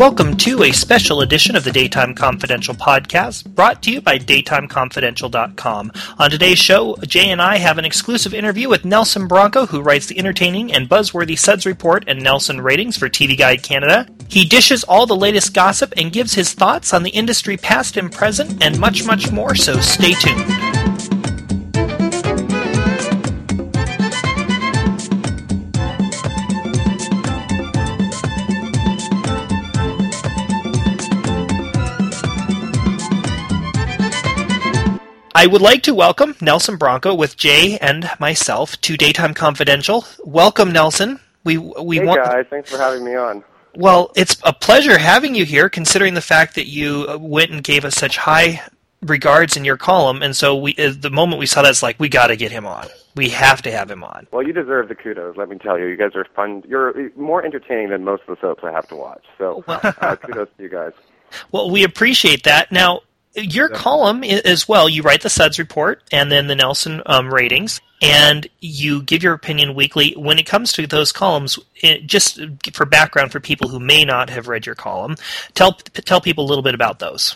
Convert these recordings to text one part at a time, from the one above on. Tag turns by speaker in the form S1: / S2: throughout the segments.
S1: Welcome to a special edition of the Daytime Confidential podcast, brought to you by DaytimeConfidential.com. On today's show, Jay and I have an exclusive interview with Nelson Bronco, who writes the entertaining and buzzworthy Suds Report and Nelson Ratings for TV Guide Canada. He dishes all the latest gossip and gives his thoughts on the industry past and present, and much, much more, so stay tuned. I would like to welcome Nelson Bronco with Jay and myself to Daytime Confidential. Welcome, Nelson.
S2: Hey guys, thanks for having me on.
S1: Well, it's a pleasure having you here, considering the fact that you went and gave us such high regards in your column, and so the moment we saw that, it's like, we got to get him on. We have to have him on.
S2: Well, you deserve the kudos, let me tell you. You guys are fun. You're more entertaining than most of the soaps I have to watch, so kudos to you guys.
S1: Well, we appreciate that. Now, your column as well, you write the Suds Report and then the Nelson Ratings, and you give your opinion weekly. When it comes to those columns, just for background for people who may not have read your column, tell people a little bit about those.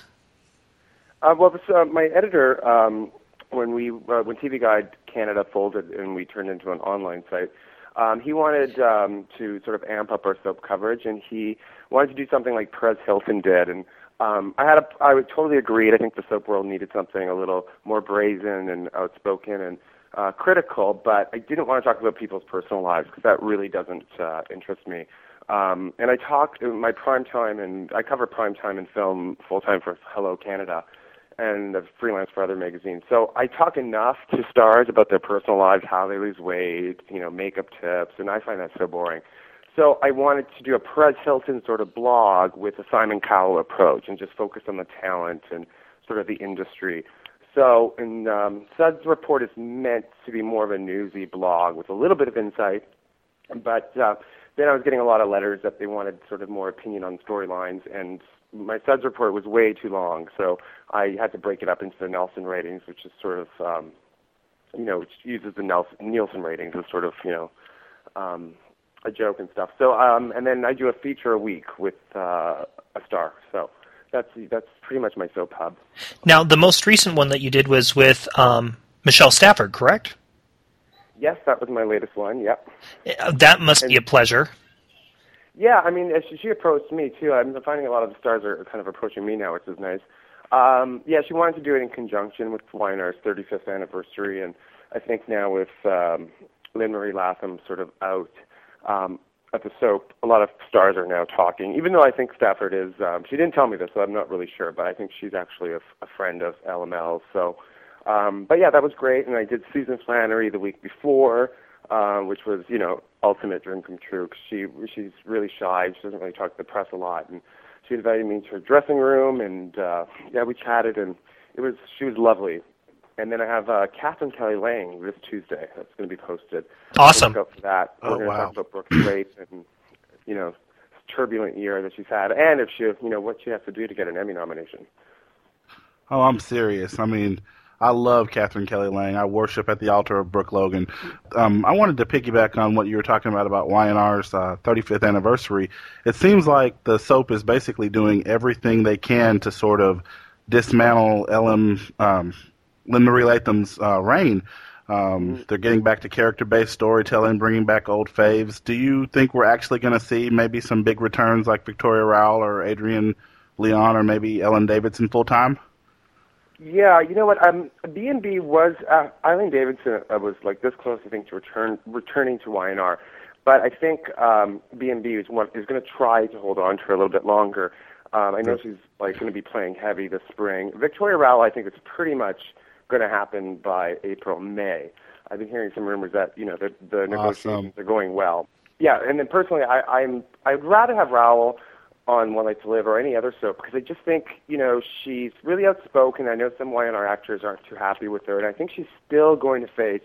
S2: My editor, when TV Guide Canada folded and we turned into an online site, he wanted to sort of amp up our soap coverage, and he wanted to do something like Perez Hilton did, and I would totally agree. I think the soap world needed something a little more brazen and outspoken and critical, but I didn't want to talk about people's personal lives because that really doesn't interest me. And I talked in my prime time, and I cover prime time and film full time for Hello Canada, and I've freelance for other magazines. So I talk enough to stars about their personal lives, how they lose weight, makeup tips, and I find that so boring. So I wanted to do a Perez Hilton sort of blog with a Simon Cowell approach and just focus on the talent and sort of the industry. So Suds Report is meant to be more of a newsy blog with a little bit of insight, but then I was getting a lot of letters that they wanted sort of more opinion on storylines, and my Suds Report was way too long, so I had to break it up into the Nelson Ratings, which is sort of, which uses the Nielsen Ratings as sort of, a joke and stuff. So, and then I do a feature a week with a star. So that's pretty much my soap hub.
S1: Now, the most recent one that you did was with Michelle Stafford, correct?
S2: Yes, that was my latest one. Yep.
S1: That must be a pleasure. Yeah,
S2: I mean, she approached me too. I'm finding a lot of the stars are kind of approaching me now, which is nice. She wanted to do it in conjunction with YNR's 35th anniversary, and I think now with Lynn Marie Latham sort of out at the soap, a lot of stars are now talking, even though I think Stafford is, she didn't tell me this, so I'm not really sure, but I think she's actually a friend of LML. So, but yeah, that was great, and I did Susan Flannery the week before, which was, ultimate dream come true, because she's really shy, she doesn't really talk to the press a lot, and she invited me to her dressing room, and we chatted, and she was lovely. And then I have Catherine Kelly Lang this Tuesday. That's going to be posted.
S1: Awesome.
S2: Look out for that. We're going to talk about Brooke Slate and, turbulent year that she's had, and if she, what she has to do to get an Emmy nomination.
S3: Oh, I'm serious. I mean, I love Catherine Kelly Lang. I worship at the altar of Brooke Logan. I wanted to piggyback on what you were talking about YNR's 35th anniversary. It seems like the soap is basically doing everything they can to sort of dismantle Lynn Marie Latham's reign. They're getting back to character-based storytelling, bringing back old faves. Do you think we're actually going to see maybe some big returns like Victoria Rowell or Adrienne Leon or maybe Ellen Davidson full-time?
S2: Yeah, you know what? B&B was Eileen Davidson was like this close, I think, to returning to YNR, but I think B&B is going to try to hold on to her a little bit longer. I know she's going to be playing heavy this spring. Victoria Rowell, I think it's pretty much going to happen by April, May. I've been hearing some rumors that the negotiations are going well. Yeah, and then personally, I'd rather have Rowell on One Life to Live or any other soap because I just think she's really outspoken. I know some YNR actors aren't too happy with her, and I think she's still going to face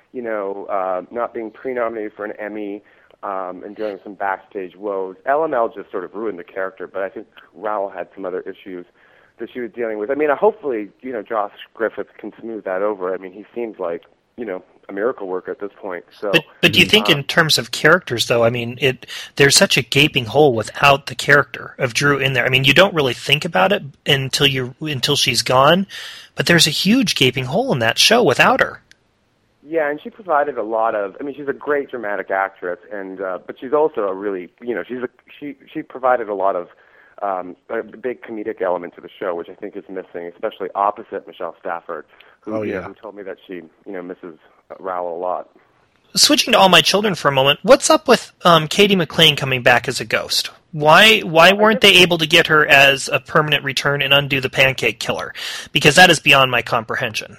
S2: not being pre-nominated for an Emmy and dealing with some backstage woes. LML just sort of ruined the character, but I think Rowell had some other issues that she was dealing with. I mean, hopefully, Josh Griffith can smooth that over. I mean, he seems like, a miracle worker at this point. So,
S1: but do you think in terms of characters, though, I mean, there's such a gaping hole without the character of Drew in there. I mean, you don't really think about it until she's gone, but there's a huge gaping hole in that show without her.
S2: Yeah, and she provided a lot of. I mean, she's a great dramatic actress, and but she's also a really, she provided a lot of a big comedic element to the show, which I think is missing, especially opposite Michelle Stafford, who told me that she misses Rowell a lot.
S1: Switching to All My Children for a moment, what's up with Katie McLean coming back as a ghost? Why weren't they able to get her as a permanent return and undo the Pancake Killer? Because that is beyond my comprehension.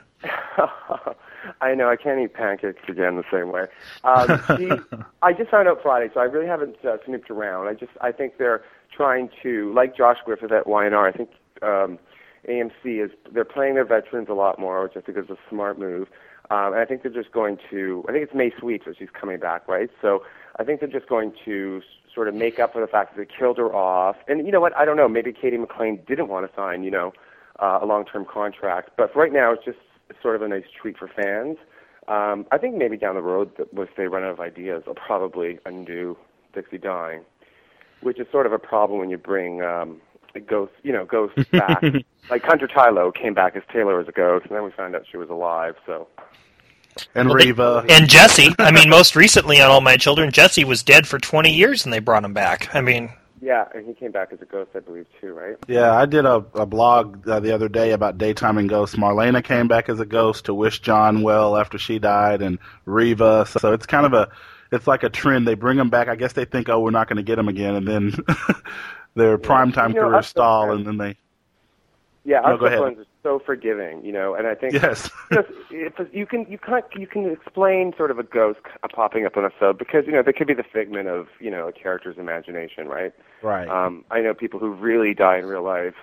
S2: I know, I can't eat pancakes again the same way. I just found out Friday, so I really haven't snooped around. I think they're trying to, like Josh Griffith at YNR, I think AMC they're playing their veterans a lot more, which I think is a smart move. And I think they're just going to, I think it's Mae Sweets that she's coming back, right? So I think they're just going to sort of make up for the fact that they killed her off. And you know what, I don't know, maybe Katie McLean didn't want to sign, a long-term contract. But for right now, it's just sort of a nice treat for fans. I think maybe down the road, if they run out of ideas, they'll probably undo Dixie Dying, which is sort of a problem when you bring ghosts back. Like Hunter Tylo came back as Taylor as a ghost, and then we found out she was alive. So.
S3: And Reva.
S1: And Jesse. I mean, most recently on All My Children, Jesse was dead for 20 years, and they brought him back. I mean.
S2: Yeah, and he came back as a ghost, I believe, too, right?
S3: Yeah, I did a blog the other day about daytime and ghosts. Marlena came back as a ghost to wish John well after she died, and Reva. So it's kind of it's like a trend. They bring them back. I guess they think, we're not going to get them again, and then their primetime careers stall, and then they.
S2: Yeah, our ones are so forgiving, and I think
S3: yes.
S2: you can explain sort of a ghost popping up on a sub because they could be the figment of a character's imagination, right?
S3: Right.
S2: I know people who really die in real life.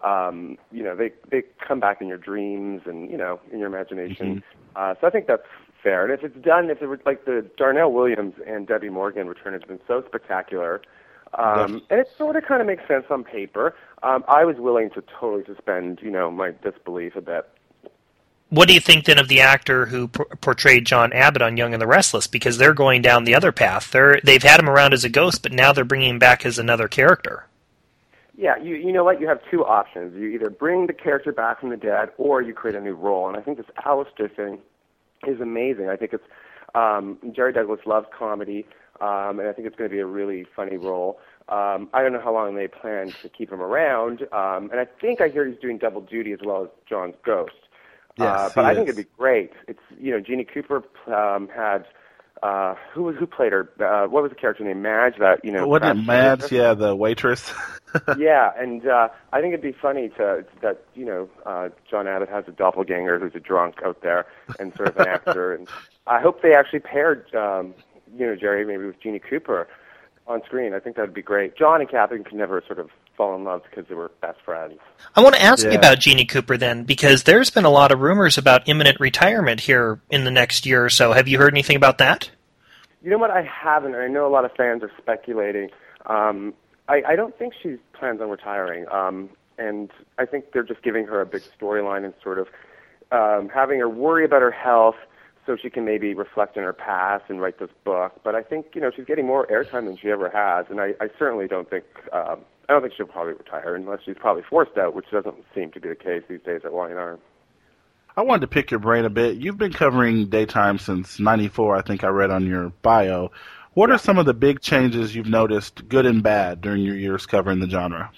S2: They come back in your dreams and in your imagination. Mm-hmm. So I think that's fair. And if it's done, if it were like the Darnell Williams and Debbie Morgan return has been so spectacular. And it sort of kind of makes sense on paper. I was willing to totally suspend, my disbelief a bit.
S1: What do you think then of the actor who portrayed John Abbott on Young and the Restless? Because they're going down the other path. They've had him around as a ghost, but now they're bringing him back as another character.
S2: Yeah, you know what? You have two options. You either bring the character back from the dead, or you create a new role. And I think this Alistair thing is amazing. I think it's Jerry Douglas loves comedy. And I think it's going to be a really funny role. I don't know how long they plan to keep him around. And I think I hear he's doing double duty as well as John's ghost.
S3: Yes,
S2: but I think it'd be great. It's Jeannie Cooper had who played her? What was the character name? Madge.
S3: Wasn't it Madge? Yeah, the waitress.
S2: Yeah, and I think it'd be funny that John Abbott has a doppelganger who's a drunk out there and sort of an actor. And I hope they actually paired. Jerry, maybe with Jeannie Cooper on screen. I think that would be great. John and Catherine could never sort of fall in love because they were best friends.
S1: I want to ask you about Jeannie Cooper then, because there's been a lot of rumors about imminent retirement here in the next year or so. Have you heard anything about that?
S2: You know what? I haven't. I know a lot of fans are speculating. I don't think she plans on retiring. And I think they're just giving her a big storyline and sort of having her worry about her health, so she can maybe reflect on her past and write this book. But I think, she's getting more airtime than she ever has, and I certainly don't think, I don't think she'll probably retire unless she's probably forced out, which doesn't seem to be the case these days at YNR.
S3: I wanted to pick your brain a bit. You've been covering daytime since '94, I think I read on your bio. What are some of the big changes you've noticed, good and bad, during your years covering the genre?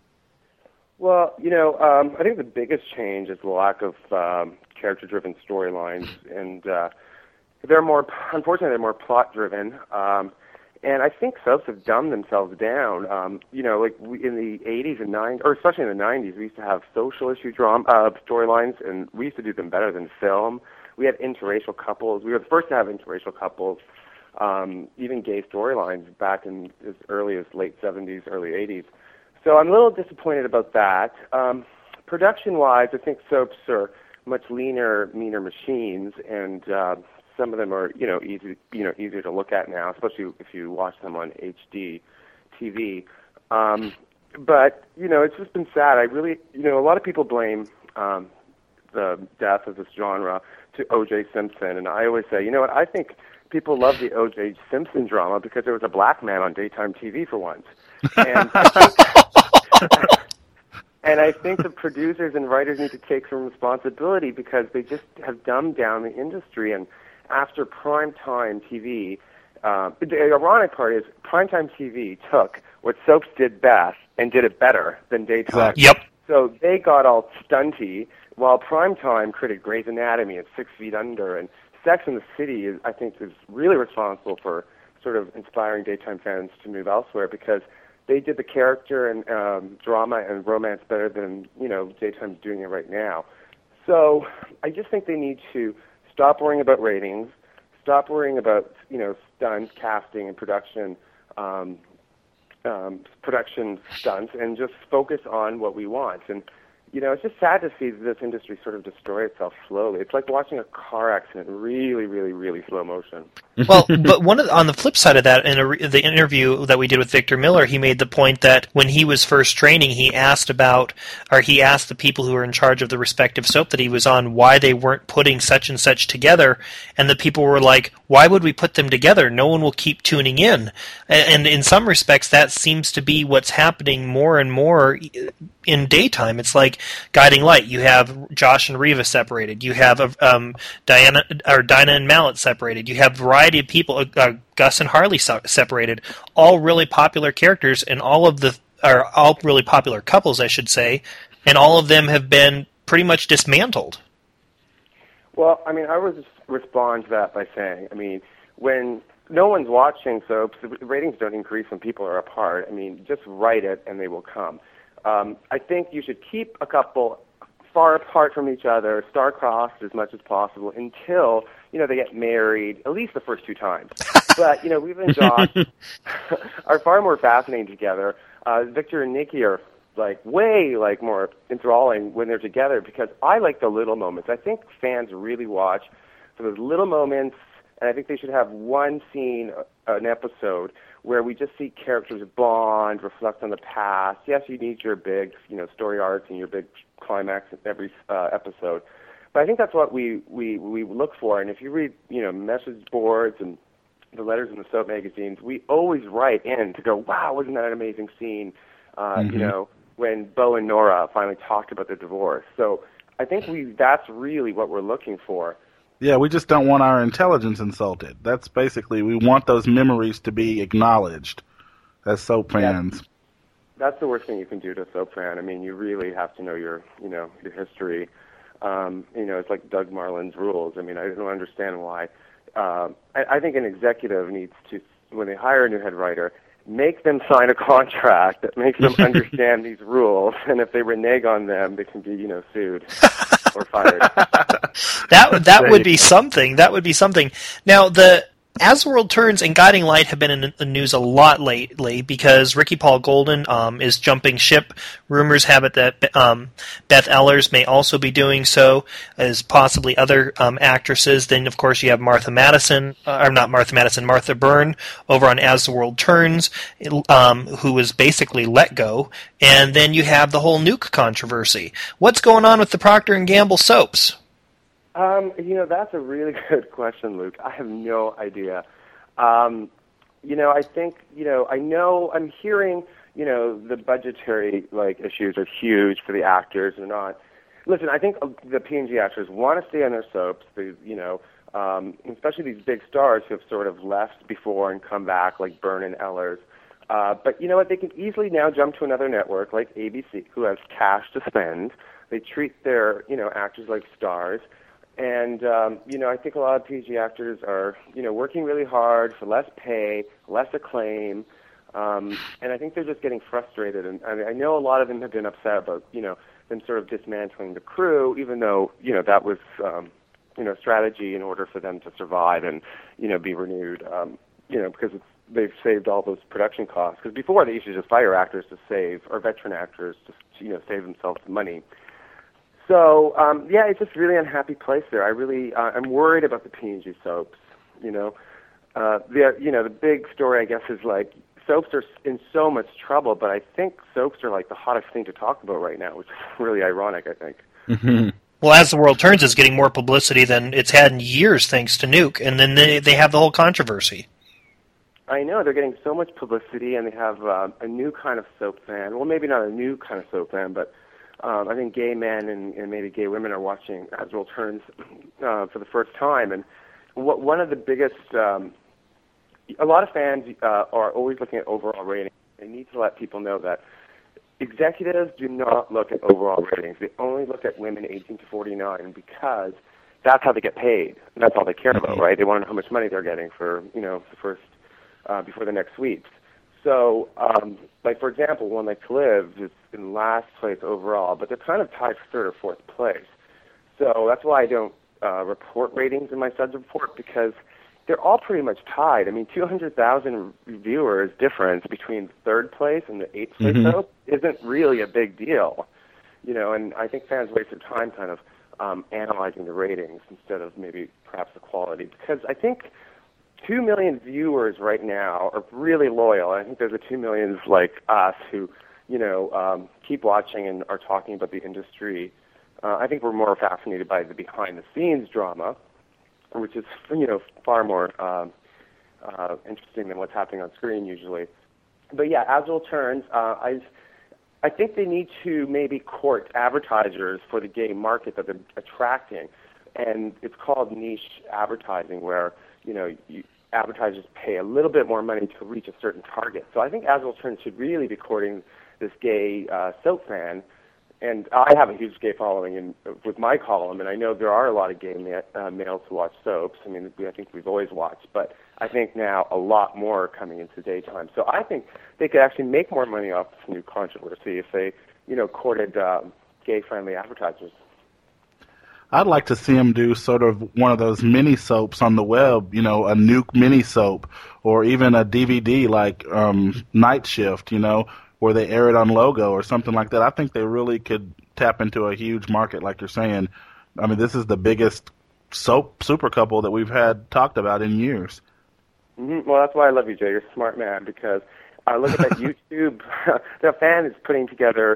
S2: Well, I think the biggest change is the lack of character-driven storylines, and unfortunately, they're more plot-driven. And I think soaps have dumbed themselves down. Like in the 80s and 90s, or especially in the 90s, we used to have social issue storylines, and we used to do them better than film. We had interracial couples. We were the first to have interracial couples, even gay storylines back in as early as late 70s, early 80s. So I'm a little disappointed about that. Production-wise, I think soaps are much leaner, meaner machines, and some of them are, easier to look at now, especially if you watch them on HD TV. But it's just been sad. I really, a lot of people blame the death of this genre to O.J. Simpson. And I always say, you know what, I think people love the O.J. Simpson drama because there was a black man on daytime TV for once. And and I think the producers and writers need to take some responsibility because they just have dumbed down the industry. And after primetime TV, the ironic part is primetime TV took what soaps did best and did it better than daytime.
S3: Exactly.
S1: Yep.
S2: So they got all stunty, while primetime created Grey's Anatomy and 6 Feet Under, and Sex and the City is, I think, is really responsible for sort of inspiring daytime fans to move elsewhere because they did the character and drama and romance better than, you know, daytime's doing it right now. So I just think they need to stop worrying about ratings, stop worrying about, you know, stunts, casting, and production stunts, and just focus on what we want. And, you know, it's just sad to see this industry sort of destroy itself slowly. It's like watching a car accident really, really, really slow motion.
S1: Well, but on the flip side of that, in the interview that we did with Victor Miller, he made the point that when he was first training, he asked the people who were in charge of the respective soap that he was on why they weren't putting such and such together, and the people were like, why would we put them together? No one will keep tuning in. And in some respects, that seems to be what's happening more and more in daytime. It's like Guiding Light. You have Josh and Reva separated. You have Dinah and Mallet separated. You have a variety of people, Gus and Harley separated. All really popular characters, and all really popular couples, I should say, and all of them have been pretty much dismantled.
S2: Well, I mean, I would just respond to that by saying, I mean, when no one's watching soaps, the ratings don't increase when people are apart. I mean, just write it and they will come. I think you should keep a couple far apart from each other, star-crossed as much as possible until, you know, they get married, at least the first 2 times. But, you know, Reva and Josh are far more fascinating together. Victor and Nikki are way more enthralling when they're together because I like the little moments. I think fans really watch for those little moments, and I think they should have one scene, an episode, where we just see characters bond, reflect on the past. Yes, you need your big, you know, story arcs and your big climax in every episode. But I think that's what we look for. And if you read, you know, message boards and the letters in the soap magazines, we always write in to go, wow, wasn't that an amazing scene? You know, when Bo and Nora finally talked about the divorce. So I think that's really what we're looking for.
S3: Yeah, we just don't want our intelligence insulted. That's basically, we want those memories to be acknowledged as soap fans.
S2: That's the worst thing you can do to a soap fan. I mean, you really have to know your history. You know, it's like Doug Marland's rules. I mean, I don't understand why. I think an executive needs to, when they hire a new head writer, make them sign a contract that makes them understand these rules, and if they renege on them, they can be, you know, sued or fired.
S1: That would be something. That would be something. Now, As the World Turns and Guiding Light have been in the news a lot lately because Ricky Paul Golden is jumping ship. Rumors have it that Beth Ehlers may also be doing so, as possibly other actresses. Then, of course, you have Martha Byrne over on As the World Turns, who was basically let go. And then you have the whole nuke controversy. What's going on with the Procter & Gamble soaps?
S2: You know, that's a really good question, Luke. I have no idea. You know, I think, you know, I'm hearing, you know, the budgetary, issues are huge for the actors or not. Listen, I think the P&G actors want to stay on their soaps, especially these big stars who have sort of left before and come back, like Byrne and Ehlers. But you know what? They can easily now jump to another network like ABC, who has cash to spend. They treat their, you know, actors like stars. And, you know, I think a lot of PG actors are, you know, working really hard for less pay, less acclaim, and I think they're just getting frustrated. And I know a lot of them have been upset about, you know, them sort of dismantling the crew, even though, you know, that was, you know, strategy in order for them to survive and, you know, be renewed, you know, because they've saved all those production costs. Because before they used to just fire actors to save, or veteran actors to, you know, save themselves money. So, yeah, it's just a really unhappy place there. I'm worried about the P&G soaps, you know. The big story, I guess, is like soaps are in so much trouble, but I think soaps are like the hottest thing to talk about right now, which is really ironic, I think.
S3: Mm-hmm.
S1: Well, As the World Turns is getting more publicity than it's had in years thanks to Nuke, and then they have the whole controversy.
S2: I know, they're getting so much publicity, and they have a new kind of soap fan. Well, maybe not a new kind of soap fan, but I think gay men and maybe gay women are watching As the World Turns for the first time. And one of the biggest, a lot of fans are always looking at overall ratings. They need to let people know that executives do not look at overall ratings. They only look at women 18 to 49 because that's how they get paid. And that's all they care about, right? They want to know how much money they're getting for, the first, before the next sweeps. So, like, for example, One Life to Live is in last place overall, but they're kind of tied for third or fourth place. So that's why I don't report ratings in my Suds report, because they're all pretty much tied. I mean, 200,000 viewers difference between third place and the eighth place soap isn't really a big deal, and I think fans waste their time kind of analyzing the ratings instead of maybe perhaps the quality, because I think 2 million viewers right now are really loyal. I think there's the 2 millions like us who, keep watching and are talking about the industry. I think we're more fascinated by the behind-the-scenes drama, which is, far more interesting than what's happening on screen usually. But yeah, As the World Turns, I think they need to maybe court advertisers for the gay market that they're attracting, and it's called niche advertising, where advertisers pay a little bit more money to reach a certain target. So I think As the World Turns should really be courting this gay soap fan. And I have a huge gay following with my column, and I know there are a lot of gay males who watch soaps. I mean, I think we've always watched, but I think now a lot more are coming into daytime. So I think they could actually make more money off this new controversy if they, courted gay-friendly advertisers.
S3: I'd like to see them do sort of one of those mini soaps on the web, a Nuke mini soap, or even a DVD like Night Shift, where they air it on Logo or something like that. I think they really could tap into a huge market, like you're saying. I mean, this is the biggest soap super couple that we've had talked about in years.
S2: Mm-hmm. Well, that's why I love you, Jay. You're a smart man, because I look at that YouTube. The fan is putting together,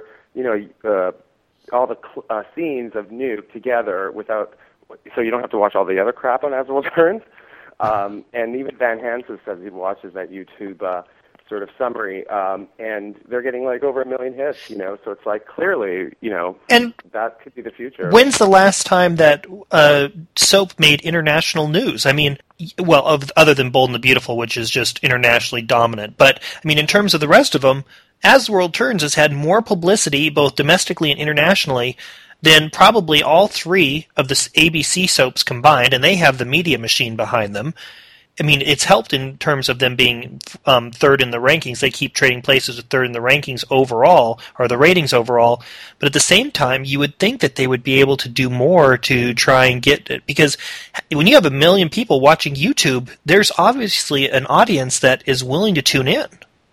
S2: all the scenes of Nuke together so you don't have to watch all the other crap on As the World Turns. And even Van Hansen says he watches that YouTube sort of summary, and they're getting like over 1 million hits, so it's like clearly,
S1: and
S2: that could be the future.
S1: When's the last time that soap made international news? I mean, well, other than Bold and the Beautiful, which is just internationally dominant, but I mean, in terms of the rest of them, As the World Turns has had more publicity, both domestically and internationally, than probably all three of the ABC soaps combined, and they have the media machine behind them. I mean, it's helped in terms of them being third in the rankings. They keep trading places with third in the rankings overall, or the ratings overall. But at the same time, you would think that they would be able to do more to try and get it. Because when you have 1 million people watching YouTube, there's obviously an audience that is willing to tune in.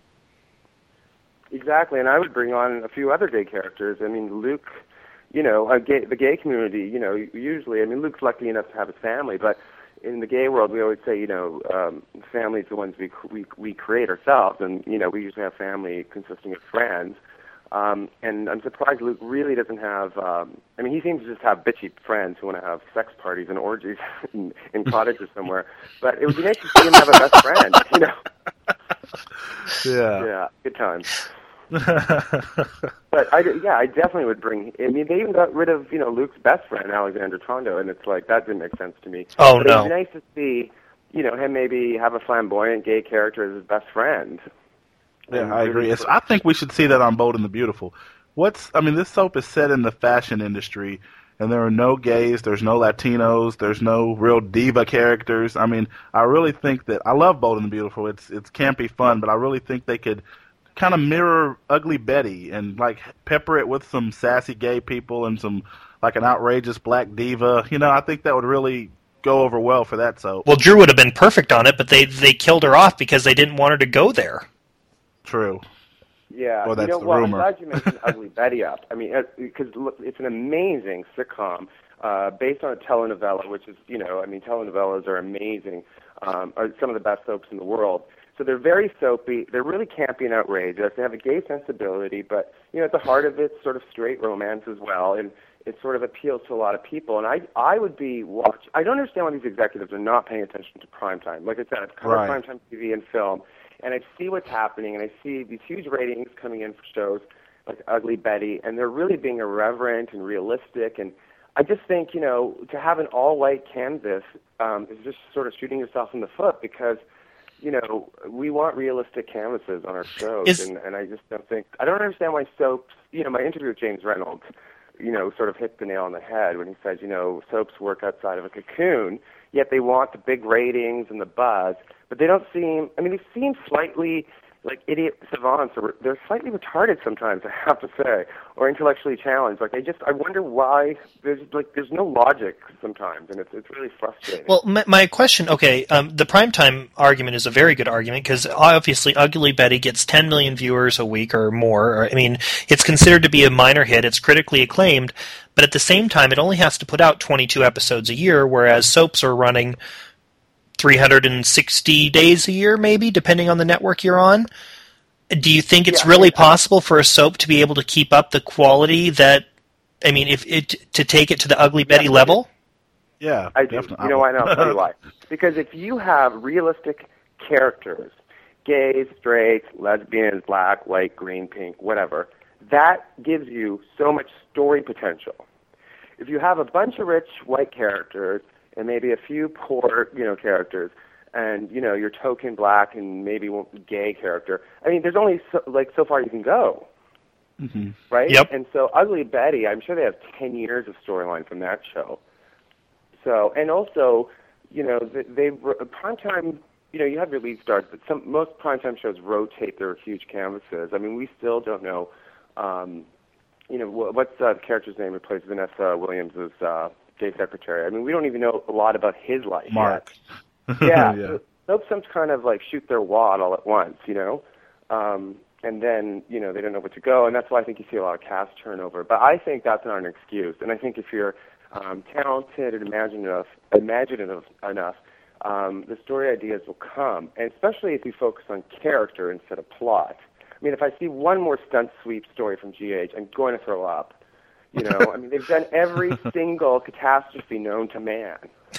S2: Exactly, and I would bring on a few other gay characters. I mean, Luke, the gay community, usually, I mean, Luke's lucky enough to have a family, but in the gay world, we always say, family's the ones we create ourselves, and, we usually have family consisting of friends. And I'm surprised Luke really doesn't have, he seems to just have bitchy friends who want to have sex parties and orgies in cottages somewhere. But it would be nice to see him have a best friend,
S3: Yeah.
S2: Yeah, good times. But I definitely would bring. I mean, they even got rid of Luke's best friend, Alexander Tondo, and it's like that didn't make sense to me.
S1: Oh,
S2: but
S1: no!
S2: It'd be nice to see him maybe have a flamboyant gay character as his best friend.
S3: Yeah, I agree. I think we should see that on Bold and the Beautiful. This soap is set in the fashion industry, and there are no gays, there's no Latinos, there's no real diva characters. I mean, I really think that I love Bold and the Beautiful. It's campy fun, but I really think they could kind of mirror Ugly Betty and like pepper it with some sassy gay people and some like an outrageous black diva. I think that would really go over well for that soap.
S1: Well, Drew would have been perfect on it, but they killed her off because they didn't want her to go there.
S3: True.
S2: Yeah.
S3: Well, that's the
S2: I'm
S3: rumor.
S2: glad you mentioned Ugly Betty up. I mean, because it's an amazing sitcom based on a telenovela, which is, telenovelas are amazing, are some of the best soaps in the world. So they're very soapy. They're really campy and outrageous. They have a gay sensibility, but at the heart of it's sort of straight romance as well, and it sort of appeals to a lot of people. And I would be I don't understand why these executives are not paying attention to primetime. Like I said, I've covered primetime TV and film, and I see what's happening, and I see these huge ratings coming in for shows like Ugly Betty, and they're really being irreverent and realistic. And I just think, to have an all-white canvas is just sort of shooting yourself in the foot, because we want realistic canvases on our shows, and I just I don't understand why soaps, my interview with James Reynolds, sort of hit the nail on the head when he says, soaps work outside of a cocoon, yet they want the big ratings and the buzz, but they don't seem, they seem slightly like idiot savants, or they're slightly retarded sometimes, I have to say, or intellectually challenged. Like I wonder why there's no logic sometimes, and it's really frustrating.
S1: Well, my question, the primetime argument is a very good argument, because obviously Ugly Betty gets 10 million viewers a week or more. It's considered to be a minor hit. It's critically acclaimed, but at the same time, it only has to put out 22 episodes a year, whereas soaps are running 360 days a year, maybe, depending on the network you're on. Do you think it's really possible for a soap to be able to keep up the quality that, to take it to the Ugly Betty level?
S3: Yeah,
S2: I do.
S3: definitely.
S2: You know why? And I'll tell you why. Because if you have realistic characters, gays, straights, lesbians, black, white, green, pink, whatever, that gives you so much story potential. If you have a bunch of rich white characters and maybe a few poor, characters, and, your token black and maybe gay character, there's only so far you can go, right?
S1: Yep.
S2: And so Ugly Betty, I'm sure they have 10 years of storyline from that show. So, and also, they primetime, you have your lead stars, but most primetime shows rotate their huge canvases. We still don't know, what's the character's name who plays Vanessa Williams' Gay secretary. We don't even know a lot about his life
S3: Mark.
S2: yet. Yeah. Soaps some kind of shoot their wad all at once, and then, they don't know where to go, and that's why I think you see a lot of cast turnover. But I think that's not an excuse, and I think if you're talented and imaginative enough, the story ideas will come, and especially if you focus on character instead of plot. If I see one more stunt sweep story from GH, I'm going to throw up. They've done every single catastrophe known to man.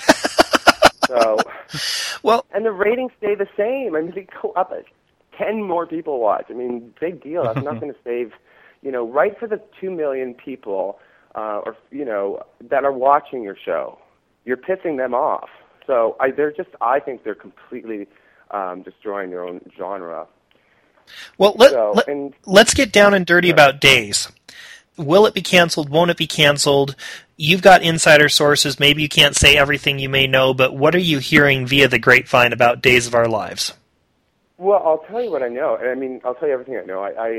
S2: So, and the ratings stay the same. They go up. 10 more people watch. Big deal. That's not going to save, right for the 2 million people, that are watching your show. You're pissing them off. So I think they're completely destroying their own genre.
S1: Well, let's get down and dirty about Days. Will it be canceled? Won't it be canceled? You've got insider sources. Maybe you can't say everything you may know, but what are you hearing via the grapevine about Days of Our Lives?
S2: Well, I'll tell you what I know. I'll tell you everything I know.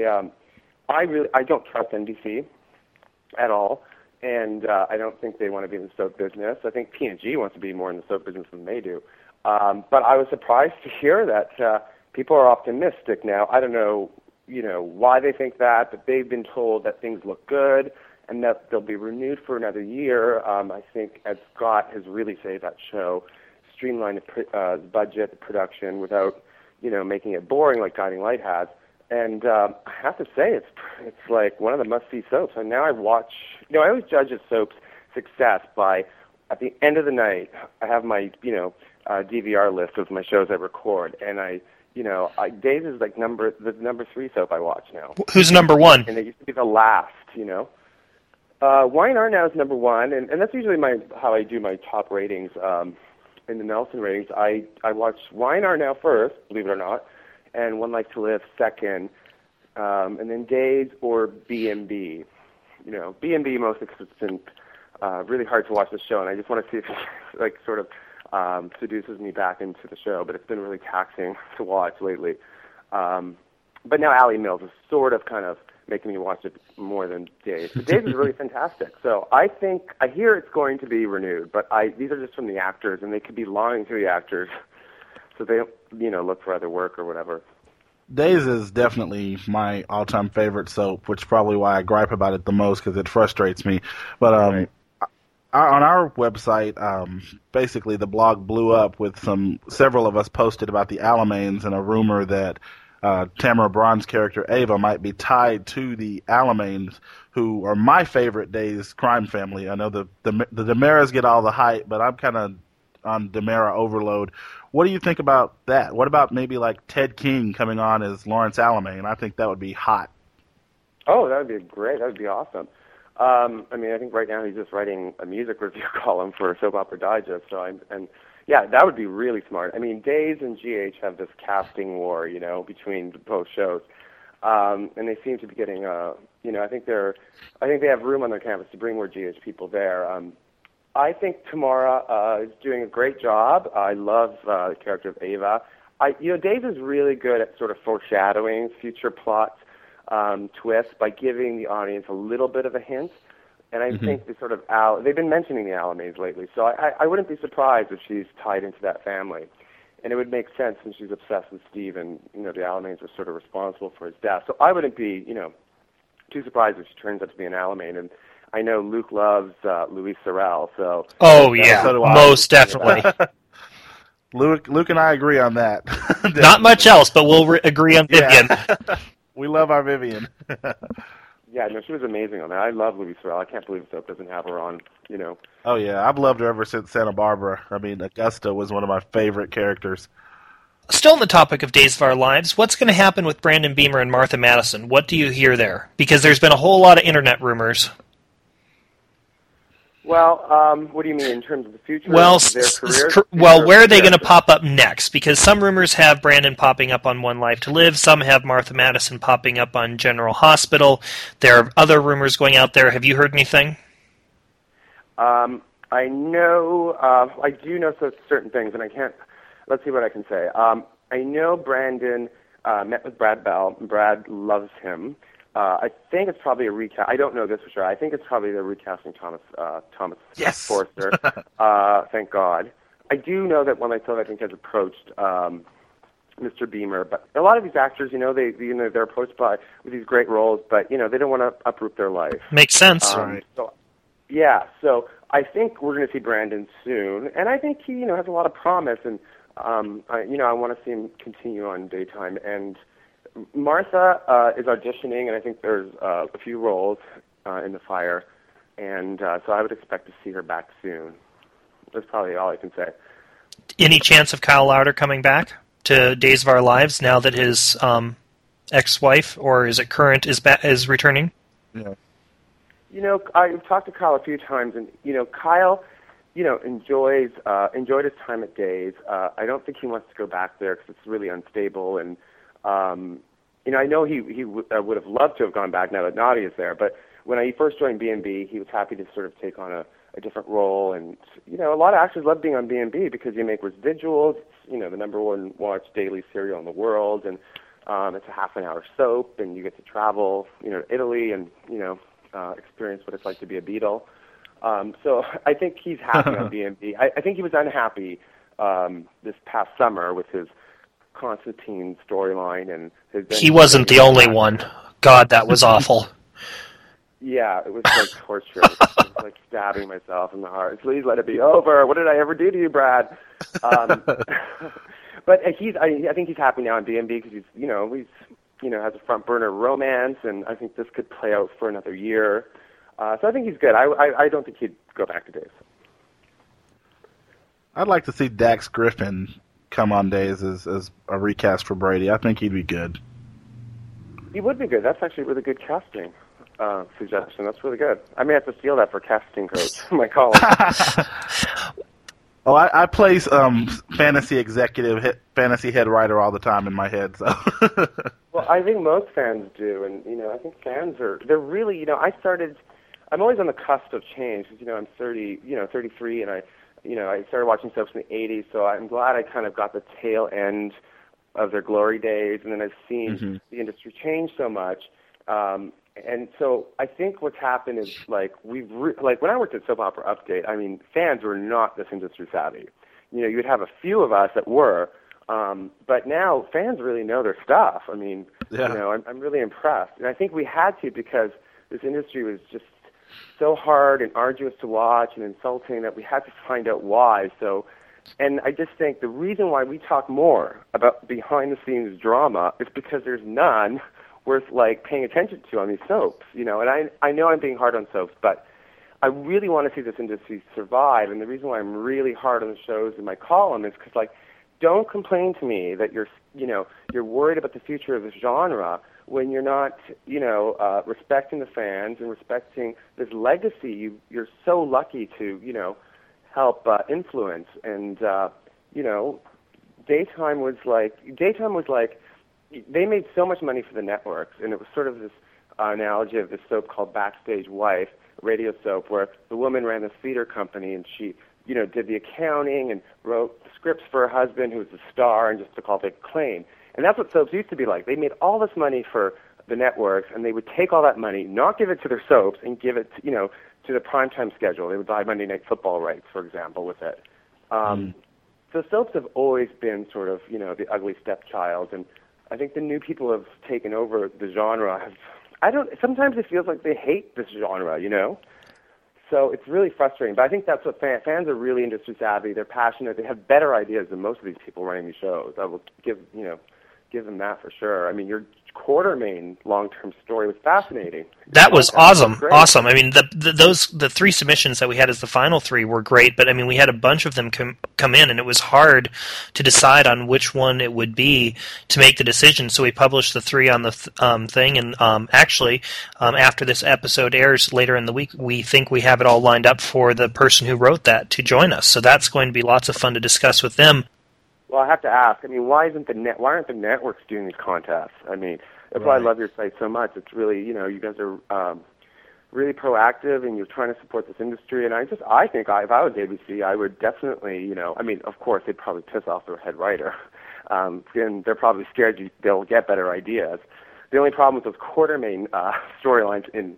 S2: I don't trust NBC at all, and I don't think they want to be in the soap business. I think P&G wants to be more in the soap business than they do. But I was surprised to hear that people are optimistic now. I don't know why they think that, but they've been told that things look good and that they'll be renewed for another year. I think Ed Scott has really saved that show, streamlined the budget, the production, without, making it boring like Guiding Light has. And I have to say, it's like one of the must-see soaps. And now I watch, I always judge a soap's success by, at the end of the night, I have my, DVR list of my shows I record, and Days is the number 3 soap I watch now.
S1: Who's number 1?
S2: And it used to be the last, Y&R now is number 1, and that's usually how I do my top ratings in the Nelson ratings. I watch Y&R now first, believe it or not, and One Life to Live second, and then Days or B&B. B&B mostly because it's been really hard to watch the show, and I just want to see if it sort of seduces me back into the show, but it's been really taxing to watch lately. But now Ally Mills is sort of kind of making me watch it more than Days. But Days is really fantastic. So I hear it's going to be renewed, but these are just from the actors, and they could be lying to the actors, so they don't, look for other work or whatever.
S3: Days is definitely my all-time favorite soap, which is probably why I gripe about it the most, because it frustrates me. But
S2: Right.
S3: on our website, basically the blog blew up with several of us posted about the Alamains and a rumor that Tamara Braun's character Ava might be tied to the Alamains, who are my favorite Days crime family. I know the Damaras get all the hype, but I'm kind of on Damara overload. What do you think about that? What about maybe like Ted King coming on as Lawrence Alamain? I think that would be hot.
S2: Oh, that would be great. That would be awesome. I mean, I think right now he's just writing a music review column for Soap Opera Digest. Yeah, that would be really smart. I mean, Days and GH have this casting war, between both shows, and they seem to be getting, I think they have room on their campus to bring more GH people there. I think Tamara is doing a great job. I love the character of Ava. Days is really good at sort of foreshadowing future plots. Twist by giving the audience a little bit of a hint, and I think they've been mentioning the Alamains lately, so I wouldn't be surprised if she's tied into that family, and it would make sense since she's obsessed with Steve, and the Alamains were sort of responsible for his death. So I wouldn't be too surprised if she turns out to be an Alamain. And I know Luke loves Louise Sorel, so
S1: most definitely.
S3: Luke and I agree on that.
S1: Not much else, but we'll agree on Vivian.
S3: Yeah. We love our Vivian.
S2: Yeah, no, she was amazing on that. I love Louise Sorel. I can't believe Soap doesn't have her on,
S3: Oh, yeah. I've loved her ever since Santa Barbara. I mean, Augusta was one of my favorite characters.
S1: Still on the topic of Days of Our Lives, what's going to happen with Brandon Beamer and Martha Madison? What do you hear there? Because there's been a whole lot of internet rumors.
S2: Well, what do you mean in terms of the future
S1: well,
S2: of their careers?
S1: Where are they going to pop up next? Because some rumors have Brandon popping up on One Life to Live. Some have Martha Madison popping up on General Hospital. There are other rumors going out there. Have you heard anything?
S2: I do know certain things, and I can't. Let's see what I can say. I know Brandon met with Brad Bell. Brad loves him. I think it's probably a recast. I don't know this for sure. I think it's probably the recasting Thomas Forster. Thank God. I do know that One Life I think has approached Mr. Beamer, but a lot of these actors, they're approached with these great roles, but they don't want to uproot their life.
S1: Makes sense.
S3: Right.
S2: So I think we're going to see Brandon soon, and I think he has a lot of promise, and I want to see him continue on daytime. And Martha is auditioning, and I think there's a few roles in the fire, and so I would expect to see her back soon. That's probably all I can say.
S1: Any chance of Kyle Lowder coming back to Days of Our Lives now that his ex-wife, or is it current, is returning?
S3: Yeah.
S2: I've talked to Kyle a few times, and Kyle, enjoyed his time at Days. I don't think he wants to go back there because it's really unstable, and I know he would have loved to have gone back now that Nadia is there, but when he first joined B&B, he was happy to sort of take on a different role, and a lot of actors love being on B&B because you make residuals. It's the number one watched daily serial in the world, and it's a half-an-hour soap, and you get to travel, to Italy, and experience what it's like to be a Beatle. So I think he's happy on B&B. I think he was unhappy this past summer with his Constantine storyline, and
S1: he wasn't the only one. God, that was awful.
S2: Yeah, it was like torture. It was like stabbing myself in the heart. Please let it be over. What did I ever do to you, Brad? But I think he's happy now in B&B because he's has a front burner romance, and I think this could play out for another year. So I think he's good. I don't think he'd go back to Days.
S3: I'd like to see Dax Griffin come on Days as a recast for Brady. I think he'd be good.
S2: He would be good. That's actually a really good casting suggestion. That's really good. I may have to steal that for casting coach, my colleague.
S3: Oh, I play fantasy executive, fantasy head writer all the time in my head. So.
S2: Well, I think most fans do, and I think they're really, I'm always on the cusp of change because I'm 33, and I started watching soaps in the 80s, so I'm glad I kind of got the tail end of their glory days, and then I've seen the industry change so much. And so I think what's happened is when I worked at Soap Opera Update, I mean, fans were not this industry savvy. You would have a few of us that were, but now fans really know their stuff. I mean, I'm really impressed, and I think we had to because this industry was just so hard and arduous to watch and insulting that we had to find out why. So, and I just think the reason why we talk more about behind-the-scenes drama is because there's none worth like paying attention to on these soaps, you know. And I know I'm being hard on soaps, but I really want to see this industry survive. And the reason why I'm really hard on the shows in my column is because, like, don't complain to me that you're worried about the future of this genre when you're not, respecting the fans and respecting this legacy you're so lucky to, help influence. And daytime was like they made so much money for the networks, and it was sort of this analogy of this soap called Backstage Wife, a radio soap where the woman ran this theater company, and she did the accounting and wrote scripts for her husband, who was a star, and just took all the acclaim. And that's what soaps used to be like. They made all this money for the networks, and they would take all that money, not give it to their soaps, and give it to the primetime schedule. They would buy Monday Night Football rights, for example, with it. So soaps have always been sort of, the ugly stepchild, and I think the new people have taken over the genre. Sometimes it feels like they hate this genre, So it's really frustrating. But I think that's what fans are really industry savvy. They're passionate. They have better ideas than most of these people running these shows. I will give them that for sure. I mean, your Quartermain long-term story was fascinating.
S1: That was awesome. Awesome. I mean, the three submissions that we had as the final three were great, but I mean, we had a bunch of them come in, and it was hard to decide on which one it would be to make the decision. So we published the three on the thing, and actually, after this episode airs later in the week, we think we have it all lined up for the person who wrote that to join us. So that's going to be lots of fun to discuss with them.
S2: Well, I have to ask. I mean, why aren't the networks doing these contests? I mean, that's why I love your site so much. It's really, you guys are really proactive, and you're trying to support this industry. And I think if I was ABC, I would definitely, I mean, of course, they'd probably piss off their head writer, and they're probably scared they'll get better ideas. The only problem with those Quartermain storylines in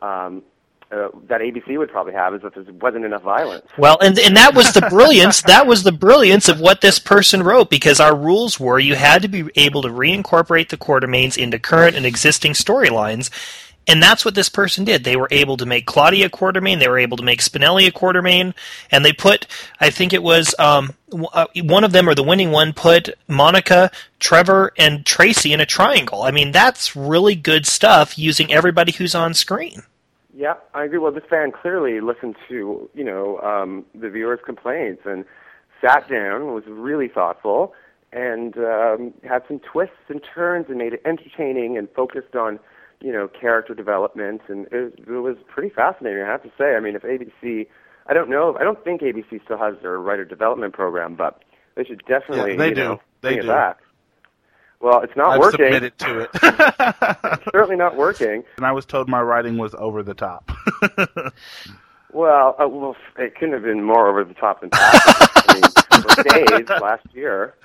S2: that ABC would probably have is that there wasn't enough violence.
S1: Well, and that was the brilliance. That was the brilliance of what this person wrote, because our rules were you had to be able to reincorporate the Quartermains into current and existing storylines, and that's what this person did. They were able to make Claudia Quartermain, they were able to make Spinelli a Quartermain, and they put, I think it was one of them, or the winning one, put Monica, Trevor, and Tracy in a triangle. I mean, that's really good stuff using everybody who's on screen.
S2: Yeah, I agree. Well, this fan clearly listened to, the viewers' complaints and sat down, was really thoughtful, and had some twists and turns and made it entertaining and focused on, character development. And it was pretty fascinating, I have to say. I mean, if ABC, I don't think ABC still has their writer development program, but they should definitely,
S3: bring
S2: it back. Well, it's not working.
S3: I've submitted to it.
S2: It's certainly not working.
S3: And I was told my writing was over the top.
S2: Well, it couldn't have been more over the top than that. I mean, for days last year.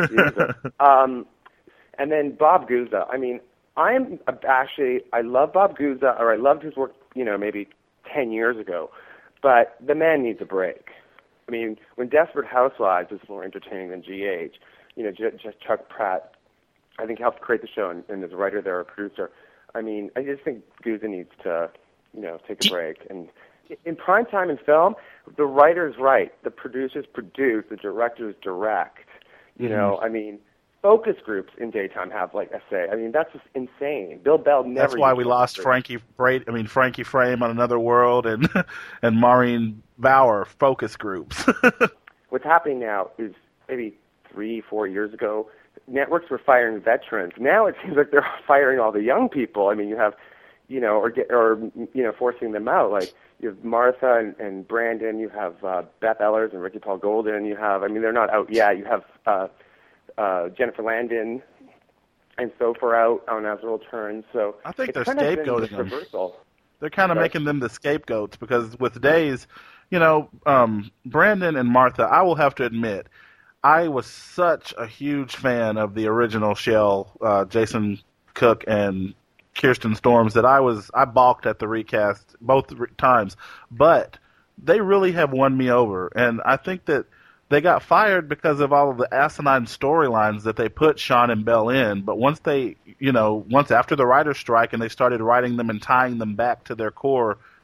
S2: And then Bob Guza. I mean, I love Bob Guza, or I loved his work, maybe 10 years ago. But the man needs a break. I mean, when Desperate Housewives was more entertaining than GH, just Chuck Pratt, I think, helped create the show, and as a writer there, a producer. I mean, I just think Guza needs to, take a break. And in primetime and film, the writers write, the producers produce, the directors direct. I mean, focus groups in daytime have like a say. I mean, that's just insane. Bill Bell never.
S3: That's why we lost Frankie Frame on Another World and Maureen Bauer focus groups.
S2: What's happening now is maybe 3-4 years ago, networks were firing veterans. Now it seems like they're firing all the young people. I mean, you have, forcing them out. Like you have Martha and Brandon. You have Beth Ehlers and Ricky Paul Golden. You have, they're not out yet. You have Jennifer Landon and Sofer out on As the World Turns. So
S3: I think they're scapegoating them.
S2: Reversal.
S3: They're kind of making them the scapegoats because with Days, Brandon and Martha, I will have to admit, I was such a huge fan of the original Shell, Jason Cook and Kirsten Storms, that I balked at the recast both times. But they really have won me over, and I think that they got fired because of all of the asinine storylines that they put Sean and Belle in. But once once after the writer's strike and they started writing them and tying them back to their core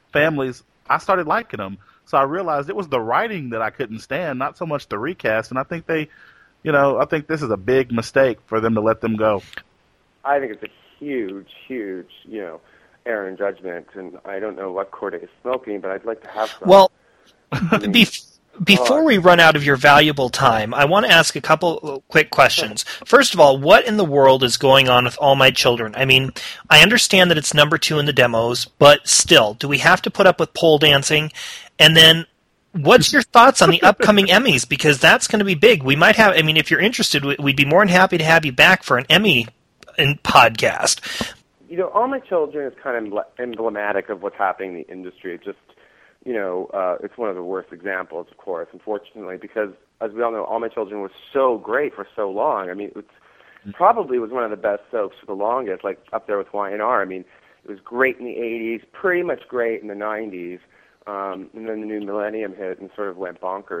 S3: families, I started liking them. So I realized it was the writing that I couldn't stand, not so much the recast. And I think I think this is a big mistake for them to let them go.
S2: I think it's a huge, error in judgment, and I don't know what Corday is smoking, but I'd like to have some.
S1: Well, before we run out of your valuable time, I want to ask a couple quick questions. First of all, what in the world is going on with All My Children? I mean, I understand that it's number 2 in the demos, but still, do we have to put up with pole dancing? And then, what's your thoughts on the upcoming Emmys? Because that's going to be big. We might have, if you're interested, we'd be more than happy to have you back for an Emmy podcast.
S2: All My Children is kind of emblematic of what's happening in the industry. It just, it's one of the worst examples, of course, unfortunately, because, as we all know, All My Children was so great for so long. It probably was one of the best soaps for the longest, like up there with Y&R. It was great in the 80s, pretty much great in the 90s, and then the new millennium hit and sort of went bonkers.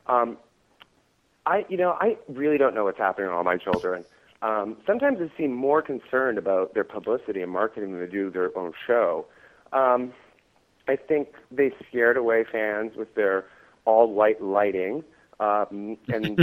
S2: I really don't know what's happening on All My Children. Sometimes they seem more concerned about their publicity and marketing than they do their own show. I think they scared away fans with their all-white lighting. And,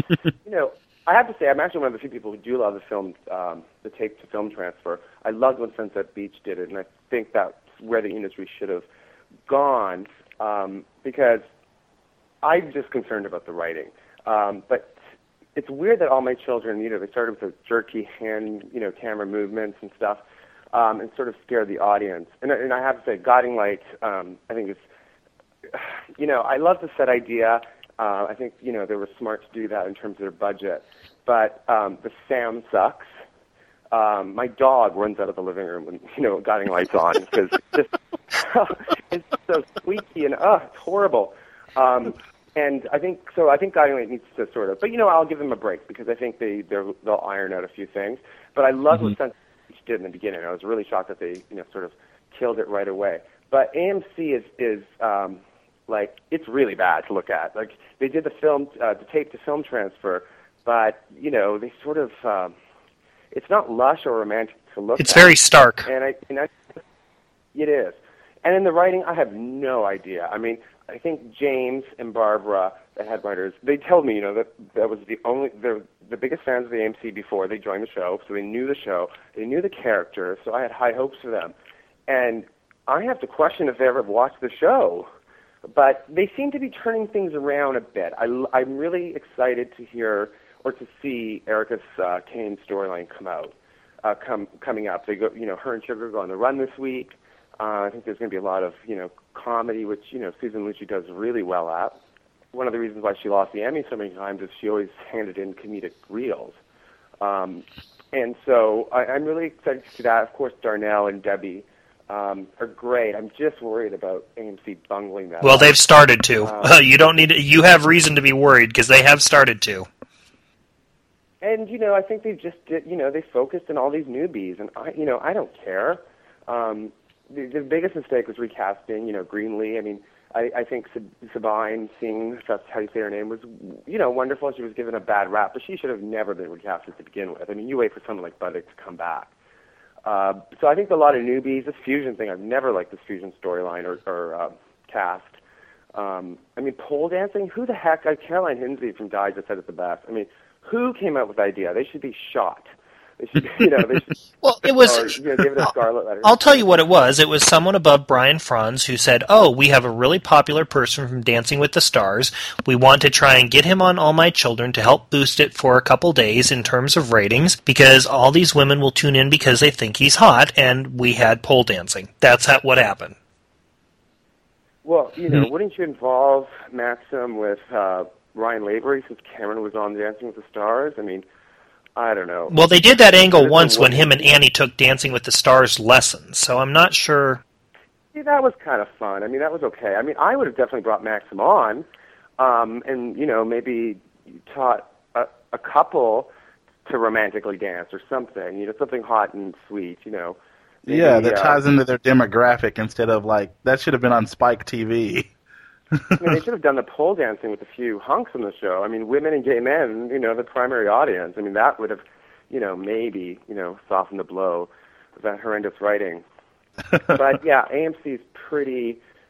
S2: I have to say, I'm actually one of the few people who do love the film, the tape-to-film transfer. I loved when Sunset Beach did it, and I think that's where the industry should have gone, because I'm just concerned about the writing. But it's weird that All My Children, they started with the jerky hand, camera movements and stuff, and sort of scared the audience. And I have to say, Guiding Light, I think it's, I love the set idea. I think, they were smart to do that in terms of their budget. But the sound sucks. My dog runs out of the living room when, Guiding Light's on, because it's so squeaky and, it's horrible. And I think Guiding Light needs to sort of, but I'll give them a break, because I think they'll iron out a few things. But I love what Sunset Beach did in the beginning. I was really shocked that they sort of killed it right away. But AMC is like, it's really bad to look at. Like, they did the tape to film transfer, but they sort of it's not lush or romantic to look at.
S1: It's very stark.
S2: And I it is. And in the writing, I have no idea. I think James and Barbara, the head writers, they told me, that was the biggest fans of the AMC before they joined the show, so they knew the show, they knew the characters, so I had high hopes for them. And I have to question if they ever watched the show. But they seem to be turning things around a bit. I'm really excited to hear or to see Erica Kane's storyline coming up. They go, her and Sugar go on the run this week. I think there's going to be a lot of, comedy, which, Susan Lucci does really well at. One of the reasons why she lost the Emmy so many times is she always handed in comedic reels. And so I'm really excited to see that. Of course, Darnell and Debbie are great. I'm just worried about AMC bungling that.
S1: Well, they've started to. You have reason to be worried, because they have started to.
S2: And, I think they just did, they focused on all these newbies, and I don't care. The biggest mistake was recasting, Greenlee. I think Sabine Singh, if that's how you say her name, was, wonderful. She was given a bad rap, but she should have never been recasted to begin with. You wait for someone like Buddick to come back. So I think a lot of newbies, this fusion thing, I've never liked this fusion storyline or cast. Pole dancing, who the heck? Caroline Hinsey from Die just said it the best. Who came up with the idea? They should be shot. They should,
S1: well, it was.
S2: Or, give it a scarlet letter.
S1: I'll tell you what it was. It was someone above Brian Franz who said, "Oh, we have a really popular person from Dancing with the Stars. We want to try and get him on All My Children to help boost it for a couple days in terms of ratings, because all these women will tune in because they think he's hot." And we had pole dancing. That's what happened.
S2: Well, wouldn't you involve Maxim with Ryan Lavery, since Cameron was on Dancing with the Stars? I don't know.
S1: Well, they did that angle once when him and Annie took Dancing with the Stars lessons, so I'm not sure.
S2: See, that was kind of fun. That was okay. I would have definitely brought Maxim on, and, maybe taught a couple to romantically dance or something, something hot and sweet, Maybe,
S3: that ties into their demographic instead of, that should have been on Spike TV.
S2: They should have done the pole dancing with a few hunks on the show. Women and gay men, the primary audience. That would have, maybe, softened the blow of that horrendous writing. But, yeah, AMC's pretty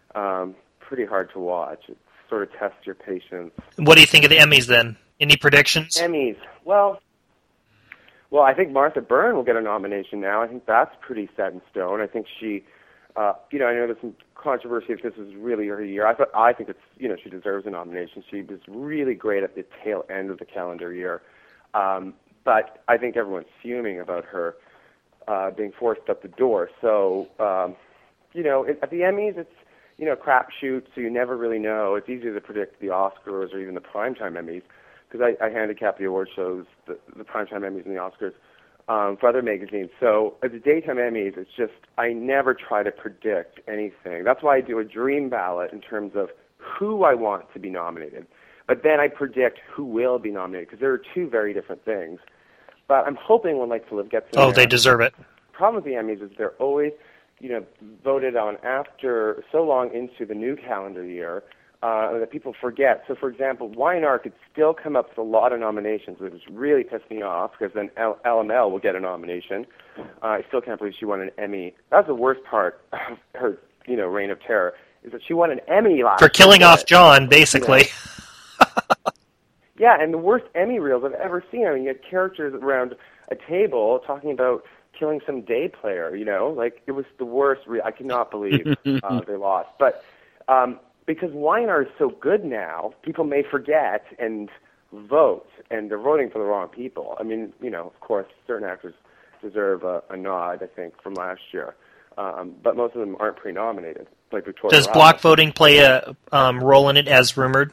S2: pretty hard to watch. It sort of tests your patience.
S1: What do you think of the Emmys then? Any predictions?
S2: Emmys. Well, I think Martha Byrne will get a nomination now. I think that's pretty set in stone. I think she, I know there's some controversy if this is really her year. I think it's, she deserves a nomination. She was really great at the tail end of the calendar year. But I think everyone's fuming about her being forced up the door. So, at the Emmys, it's, crapshoot, so you never really know. It's easier to predict the Oscars or even the primetime Emmys, because I handicap the award shows, the primetime Emmys and the Oscars, for other magazines. So at the daytime Emmys, it's just, I never try to predict anything. That's why I do a dream ballot in terms of who I want to be nominated. But then I predict who will be nominated, because there are two very different things. But I'm hoping One Life to Live gets in there.
S1: They deserve it.
S2: The problem with the Emmys is they're always, voted on after so long into the new calendar year that people forget. So, for example, Y&R could still come up with a lot of nominations, which really pissed me off, because then LML will get a nomination. I still can't believe she won an Emmy. That's the worst part of her, reign of terror, is that she won an Emmy last year.
S1: For killing off John, basically.
S2: Yeah, and the worst Emmy reels I've ever seen. I mean, you had characters around a table talking about killing some day player, it was the worst. I could not believe they lost. But because Y&R is so good now, people may forget and vote, and they're voting for the wrong people. I mean, of course, certain actors deserve a nod, I think, from last year. But most of them aren't pre-nominated, like Victoria
S1: Does block voting play a role in it, as rumored?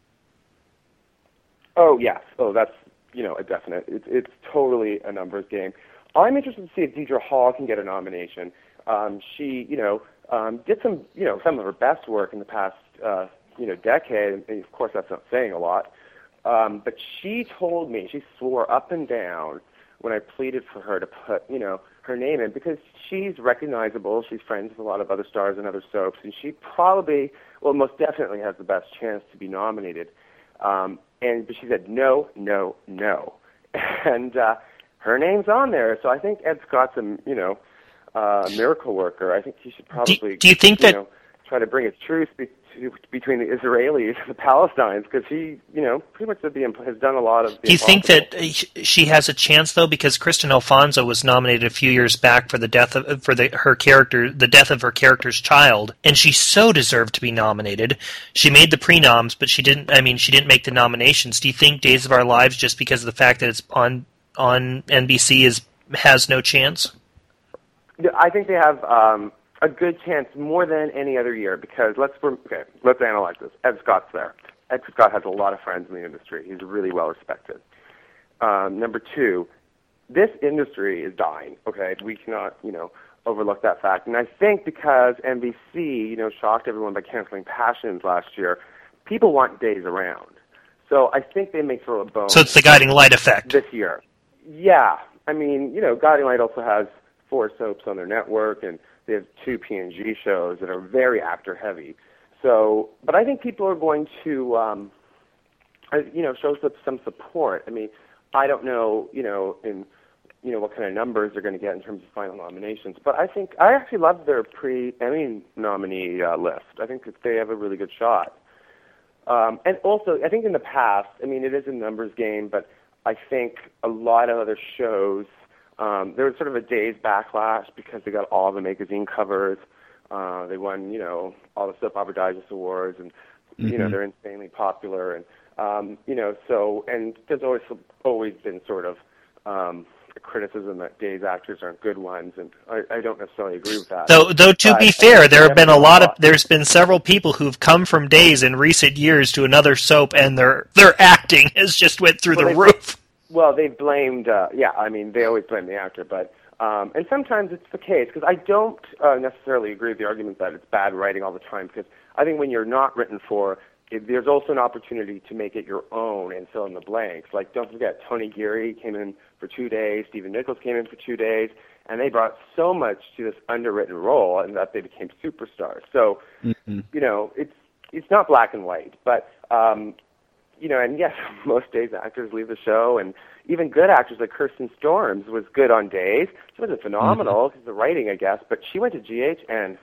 S2: Oh, yes. Oh, that's, a definite. It's totally a numbers game. I'm interested to see if Deidre Hall can get a nomination. She, did some, some of her best work in the past, decade. And of course, that's not saying a lot. But she told me, she swore up and down when I pleaded for her to put, her name in, because she's recognizable. She's friends with a lot of other stars and other soaps, and she probably, most definitely has the best chance to be nominated. But she said no, no, no, and her name's on there. So I think Ed Scott's a miracle worker. I think he should probably
S1: do you think that
S2: try to bring a truce between the Israelis and the Palestinians, because he pretty much has done a lot of.
S1: Do you think that she has a chance though, because Kristen Alfonso was nominated a few years back for the death of the death of her character's child, and she so deserved to be nominated. She made the pre-noms, but she didn't make the nominations. Do you think Days of Our Lives, just because of the fact that it's on NBC, has no chance?
S2: I think they have a good chance more than any other year, because let's analyze this. Ed Scott's there. Ed Scott has a lot of friends in the industry. He's really well respected. Number two, this industry is dying. Okay, we cannot overlook that fact. And I think because NBC shocked everyone by canceling Passions last year, people want Days around. So I think they may throw a bone.
S1: So it's the Guiding Light effect
S2: this year. Yeah, I mean Guiding Light also has 4 soaps on their network, and they have 2 PNG shows that are very actor-heavy. So, but I think people are going to, show some support. I mean, I don't know, what kind of numbers they're going to get in terms of final nominations. But I actually love their pre-Emmy nominee list. I think that they have a really good shot. And also, I think in the past, it is a numbers game, but I think a lot of other shows, there was sort of a day's backlash because they got all the magazine covers. They won, all the Soap Opera Digest awards, and they're insanely popular. And and there's always been sort of a criticism that Days actors aren't good ones, and I don't necessarily agree with that.
S1: Though to be fair, there's been several people who've come from Days in recent years to another soap, and their acting has just went through the roof.
S2: Well, they blamed, they always blame the actor, but, and sometimes it's the case, because I don't necessarily agree with the argument that it's bad writing all the time, because I think when you're not written for, there's also an opportunity to make it your own and fill in the blanks. Like, don't forget, Tony Geary came in for 2 days, Stephen Nichols came in for 2 days, and they brought so much to this underwritten role, and that they became superstars. So, it's not black and white, but, and yes, most Days actors leave the show, and even good actors like Kirsten Storms was good on Days. She wasn't phenomenal because of the writing, I guess, but she went to GH, and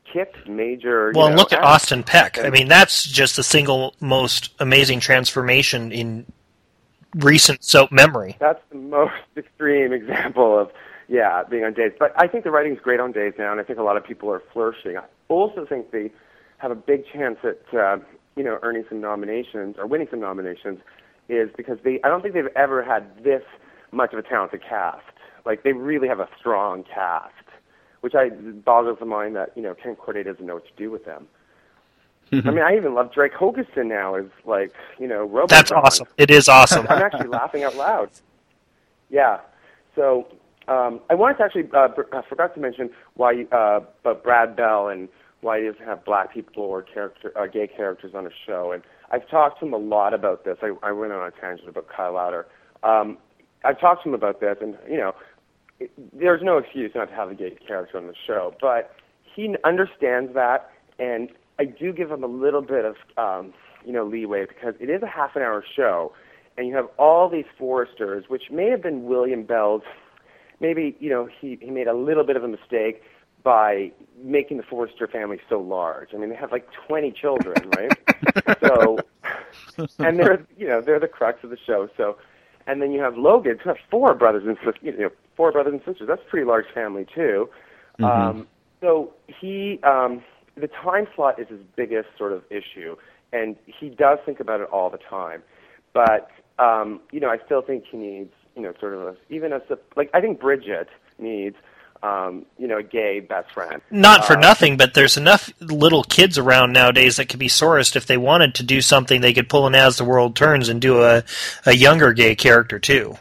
S2: kicked major.
S1: Well,
S2: you know,
S1: look at
S2: ass.
S1: Austin Peck. I mean, that's just the single most amazing transformation in recent soap memory.
S2: That's the most extreme example of, being on Days. But I think the writing's great on Days now, and I think a lot of people are flourishing. I also think they have a big chance at, earning some nominations or winning some nominations, is because I don't think they've ever had this much of a talented cast. Like, they really have a strong cast, which boggles the mind that, Ken Corday doesn't know what to do with them. I mean, I even love Drake Hogerson now as, like, Robotron.
S1: That's awesome. It is awesome.
S2: I'm actually laughing out loud. Yeah. So I wanted to actually, I forgot to mention why, about Brad Bell and why he doesn't have black people or gay characters on a show. And I've talked to him a lot about this. I went on a tangent about Kyle Lauder. I've talked to him about this, and, there's no excuse not to have a gay character on the show. But he understands that, and I do give him a little bit of, leeway, because it is a half-an-hour show, and you have all these Forresters, which may have been William Bell's. Maybe, he made a little bit of a mistake by making the Forrester family so large. I mean, they have like 20 children, right? So, and they're the crux of the show. So, and then you have Logan, who have four brothers and sisters. That's a pretty large family too. Mm-hmm. So he, the time slot is his biggest sort of issue, and he does think about it all the time. But I still think he needs, sort of I think Bridget needs, a gay best friend.
S1: Not for nothing, but there's enough little kids around nowadays that could be sorest. If they wanted to do something, they could pull an As the World Turns and do a younger gay character too.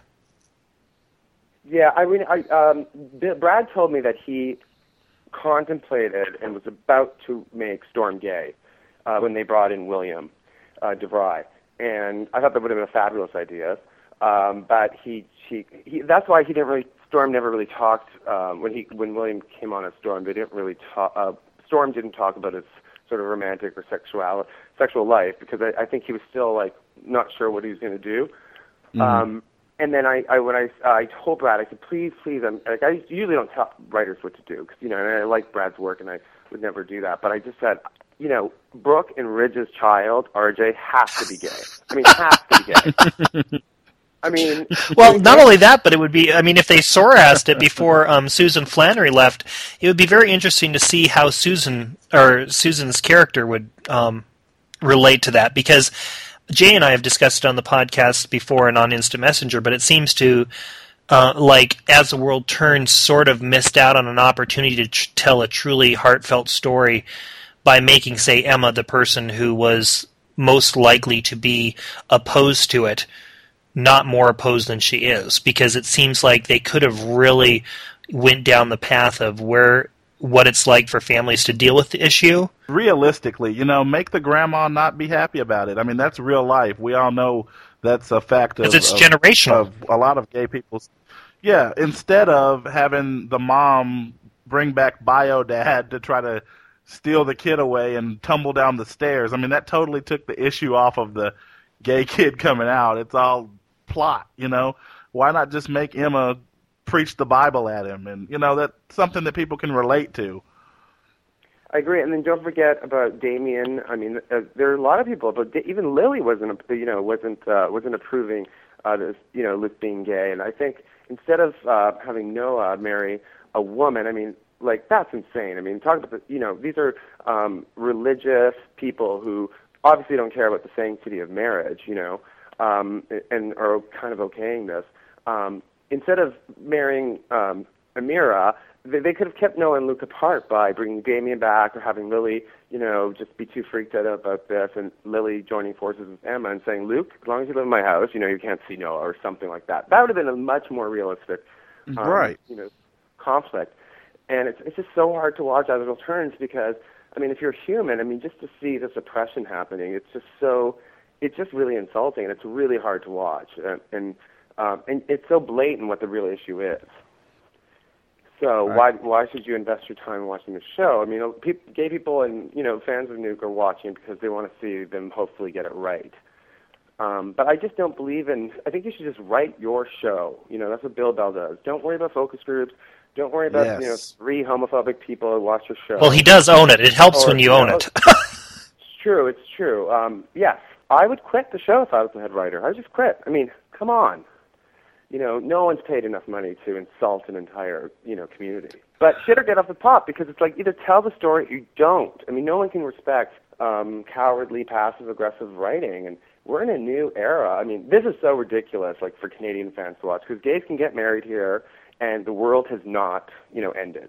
S2: Yeah, I mean, Brad told me that he contemplated and was about to make Storm gay when they brought in William DeVry, and I thought that would have been a fabulous idea. But he that's why he didn't really. Storm never really talked when William came on as Storm. They didn't really talk. Storm didn't talk about his sort of romantic or sexual life, because I think he was still like not sure what he was going to do. Mm-hmm. And then when I told Brad, I said, please, I usually don't tell writers what to do, because and I like Brad's work, and I would never do that. But I just said, Brooke and Ridge's child, RJ, has to be gay. I mean, has to be gay. I mean,
S1: well, not only that, but it would be, if they Sorast it before Susan Flannery left, it would be very interesting to see how Susan's character would relate to that, because Jay and I have discussed it on the podcast before and on Instant Messenger, but it seems to, As the World Turns, sort of missed out on an opportunity to tell a truly heartfelt story by making, say, Emma the person who was most likely to be opposed to it, not more opposed than she is, because it seems like they could have really went down the path of what it's like for families to deal with the issue.
S3: Realistically, make the grandma not be happy about it. I mean, that's real life. We all know that's a fact of,
S1: it's generational.
S3: Of a lot of gay people. Yeah, instead of having the mom bring back bio dad to try to steal the kid away and tumble down the stairs, I mean, that totally took the issue off of the gay kid coming out. It's all plot, Why not just make Emma preach the Bible at him? And, that's something that people can relate to.
S2: I agree. And then don't forget about Damien. I mean, there are a lot of people, but even Lily wasn't approving this, Luke being gay. And I think instead of having Noah marry a woman, I mean, like, that's insane. I mean, talk about these are religious people who obviously don't care about the sanctity of marriage, and are kind of okaying this. Instead of marrying Amira, they could have kept Noah and Luke apart by bringing Damien back, or having Lily, just be too freaked out about this, and Lily joining forces with Emma and saying, Luke, as long as you live in my house, you can't see Noah, or something like that. That would have been a much more realistic,
S3: right?
S2: Conflict. And it's just so hard to watch As the World Turns, because, I mean, if you're human, I mean, just to see this oppression happening, it's just really insulting, and it's really hard to watch, and it's so blatant what the real issue is. So right. why should you invest your time watching the show? I mean, gay people and fans of Nuke are watching because they want to see them hopefully get it right. But I just don't believe in. I think you should just write your show. That's what Bill Bell does. Don't worry about focus groups. Don't worry about
S3: Yes.
S2: 3 homophobic people who watch your show.
S1: Well, he does own it. It helps when you own it.
S2: It's true. It's true. Yes, I would quit the show if I was the head writer. I would just quit. I mean, come on. No one's paid enough money to insult an entire, community. But shit or get off the pot, because it's like either tell the story or you don't. I mean, no one can respect cowardly, passive-aggressive writing, and we're in a new era. I mean, this is so ridiculous, like, for Canadian fans to watch, because gays can get married here, and the world has not, ended.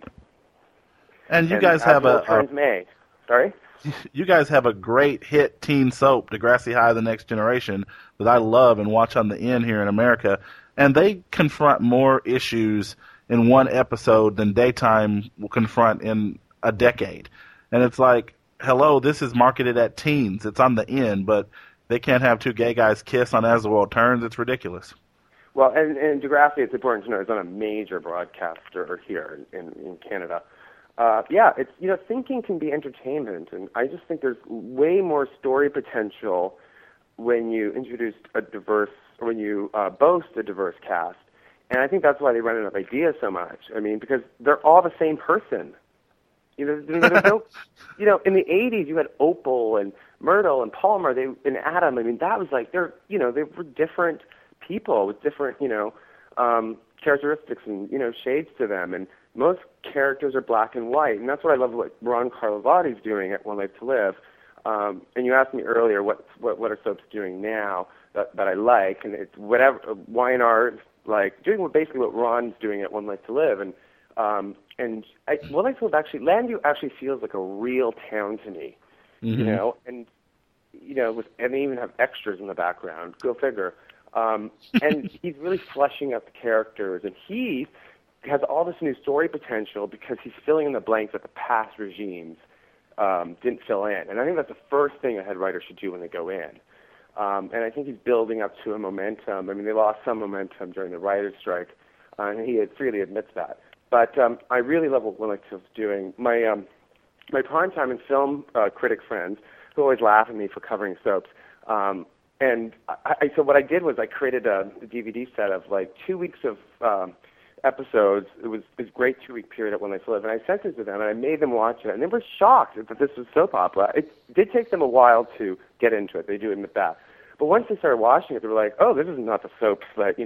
S3: And you guys have
S2: Sorry?
S3: You guys have a great hit teen soap, Degrassi High: The Next Generation, that I love and watch on the N here in America, and they confront more issues in one episode than Daytime will confront in a decade. And it's like, hello, this is marketed at teens. It's on the N, but they can't have 2 gay guys kiss on As the World Turns. It's ridiculous.
S2: Well, and Degrassi, it's important to know, is on a major broadcaster here in Canada. Yeah, it's thinking can be entertainment, and I just think there's way more story potential when you introduce when you boast a diverse cast, and I think that's why they run out of ideas so much. I mean, because they're all the same person. There's no, in the '80s you had Opal and Myrtle and Palmer, and Adam. I mean, that was like they were different people with different characteristics and shades to them, and most characters are black and white, and that's what I love what Ron Carlovati's doing at One Life to Live. And you asked me earlier what are soaps doing now that I like, and it's whatever Y&R like doing basically what Ron's doing at One Life to Live, and One Life to Live Landview actually feels like a real town to me,
S3: Mm-hmm.
S2: and they even have extras in the background. Go figure. And he's really fleshing out the characters, and he has all this new story potential because he's filling in the blanks that the past regimes didn't fill in. And I think that's the first thing a head writer should do when they go in. And I think he's building up to a momentum. I mean, they lost some momentum during the writer's strike, and he freely admits that. But I really love what One Life to Live is doing. My primetime and film critic friends, who always laugh at me for covering soaps, so what I did was I created a DVD set of like 2 weeks of episodes. It was this great 2-week period at One Life to Live, and I sent it to them, and I made them watch it, and they were shocked that this was soap opera. It did take them a while to get into it. They do admit that. But once they started watching it, they were like, oh, this is not the soap that,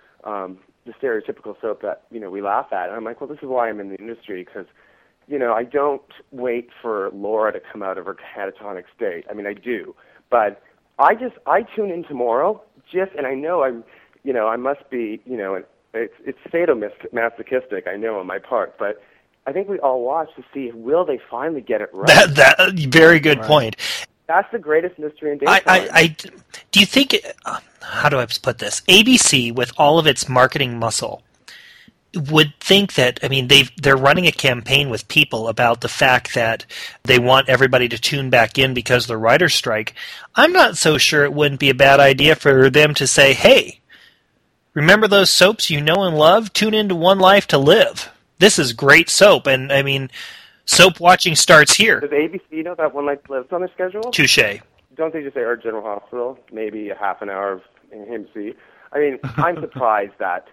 S2: the stereotypical soap that, we laugh at. And I'm like, well, this is why I'm in the industry, because, I don't wait for Laura to come out of her catatonic state. I mean, I do. But I tune in tomorrow, and I know I must be, it's sadomasochistic, I know on my part, but I think we all watch to see, will they finally get it right?
S1: That very good point.
S2: That's the greatest mystery in daytime.
S1: Do you think, how do I put this? ABC, with all of its marketing muscle, would think that, I mean, they're running a campaign with people about the fact that they want everybody to tune back in because of the writer's strike. I'm not so sure it wouldn't be a bad idea for them to say, hey, remember those soaps you know and love? Tune into One Life to Live. This is great soap, and I mean, soap watching starts here.
S2: Does ABC know that One Life to Live is on their schedule?
S1: Touche.
S2: Don't they just say, General Hospital, maybe a half an hour of AMC? I mean, I'm surprised that,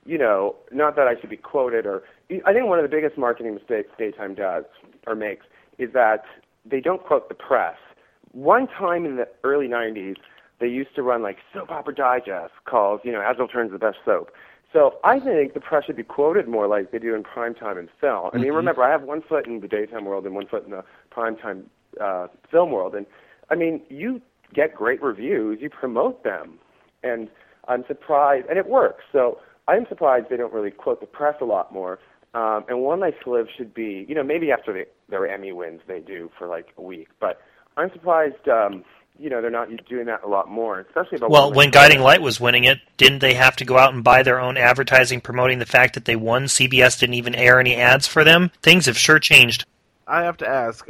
S2: not that I should be quoted, I think one of the biggest marketing mistakes Daytime does or makes is that they don't quote the press. One time in the early 90s, they used to run like Soap Opera Digest called, As It Turns the best soap. So I think the press should be quoted more like they do in primetime and film. I mean, remember, I have one foot in the daytime world and one foot in the primetime film world. And, I mean, you get great reviews, you promote them. And I'm surprised, and it works. So I'm surprised they don't really quote the press a lot more. And One Life to Live should be, maybe after their Emmy wins they do for like a week. But I'm surprised, they're not doing that a lot more, especially about.
S1: Well, when Guiding Light was winning it, didn't they have to go out and buy their own advertising promoting the fact that they won? CBS didn't even air any ads for them. Things have sure changed.
S3: I have to ask,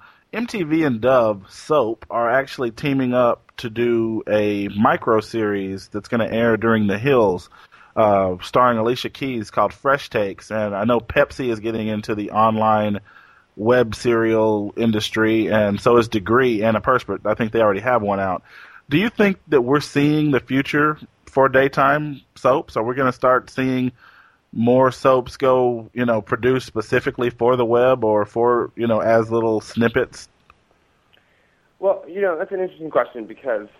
S3: MTV and Dove Soap are actually teaming up to do a micro-series that's going to air during The Hills, starring Alicia Keys, called Fresh Takes. And I know Pepsi is getting into the online web serial industry, and so is Degree and Antiperspirant. I think they already have one out. Do you think that we're seeing the future for daytime soaps? Are we going to start seeing more soaps go, produced specifically for the web or for, as little snippets?
S2: Well, that's an interesting question because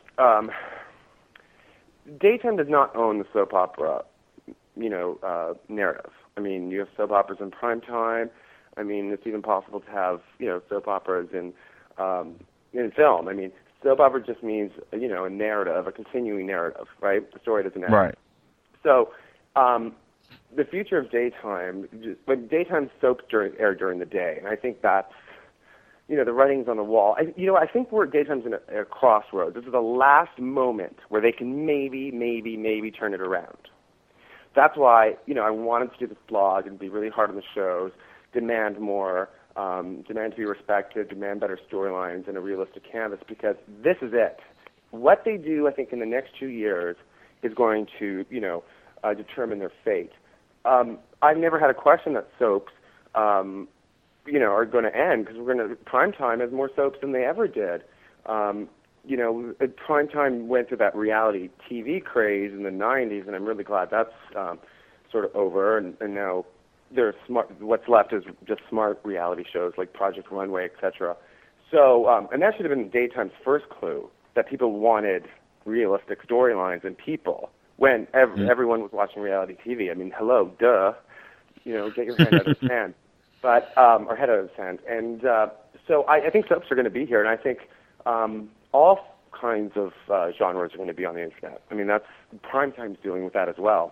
S2: daytime does not own the soap opera, narrative. I mean, you have soap operas in prime time. I mean, it's even possible to have, soap operas in film. I mean, soap opera just means, a narrative, a continuing narrative, right? The story doesn't end.
S3: Right. So,
S2: the future of daytime, when daytime soaps air during the day, and I think that's, the writing's on the wall. I think daytime's in a crossroads. This is the last moment where they can maybe turn it around. That's why, I wanted to do this blog and be really hard on the shows, demand more, demand to be respected, demand better storylines and a realistic canvas, because this is it. What they do, I think, in the next 2 years is going to, determine their fate. I've never had a question that soaps, are going to end, because primetime has more soaps than they ever did. Primetime went through that reality TV craze in the 90s, and I'm really glad that's sort of over, and now what's left is just smart reality shows like Project Runway, etc. So, and that should have been daytime's first clue, that people wanted realistic storylines and people when everyone was watching reality TV. I mean, hello, duh. Get your hand out of the sand. But, or head out of the sand. And so I think soaps are going to be here, and I think all kinds of genres are going to be on the internet. I mean, primetime's dealing with that as well.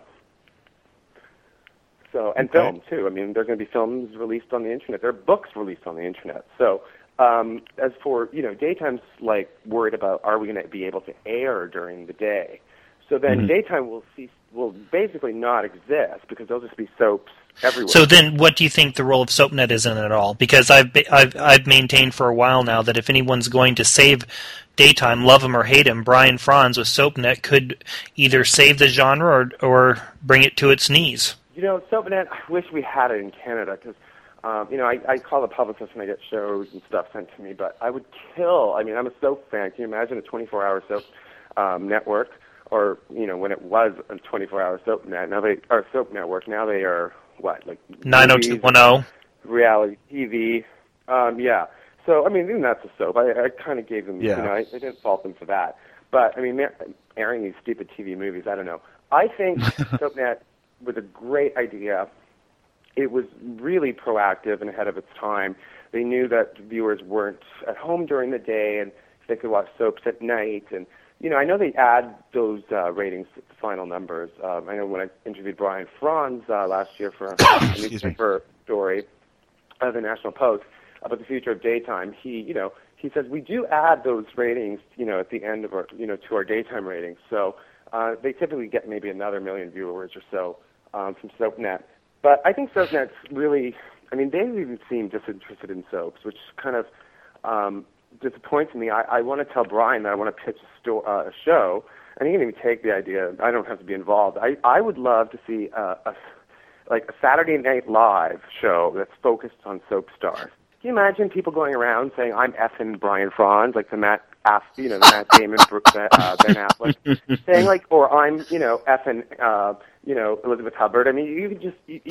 S2: So, and film too. I mean, there are going to be films released on the internet. There are books released on the internet. So, as for daytime's like worried about, are we going to be able to air during the day? So then daytime will basically not exist, because there'll just be soaps everywhere.
S1: So then, what do you think the role of SoapNet is in it at all? Because I've maintained for a while now that if anyone's going to save daytime, love him or hate him, Brian Franz with SoapNet could either save the genre or bring it to its knees.
S2: SoapNet, I wish we had it in Canada, because I call the publicist when I get shows and stuff sent to me, but I would kill. I mean, I'm a soap fan. Can you imagine a 24-hour soap network? Or, when it was a 24-hour soap soap network, now they are, like
S1: 90210?
S2: Reality TV. Yeah. So, I mean, even that's a soap. I kind of gave them, I didn't fault them for that. But, I mean, airing these stupid TV movies, I don't know. I think SoapNet was a great idea. It was really proactive and ahead of its time. They knew that viewers weren't at home during the day, and they could watch soaps at night, and I know they add those ratings to the final numbers. I know when I interviewed Brian Franz last year for a newspaper story of the National Post about the future of daytime, he says we do add those ratings, at the end of our, to our daytime ratings. So they typically get maybe another 1 million viewers or so from SoapNet. But I think SoapNet's really, they even seem disinterested in soaps, which kind of disappoints me. I want to tell Brian that I want to pitch a show, and he can even take the idea. I don't have to be involved. I would love to see a Saturday Night Live show that's focused on soap stars. Can you imagine people going around saying, "I'm effing Brian Franz," like the Matt Damon, Ben Affleck, saying or I'm, effing, Elizabeth Hubbard. I mean, you could just you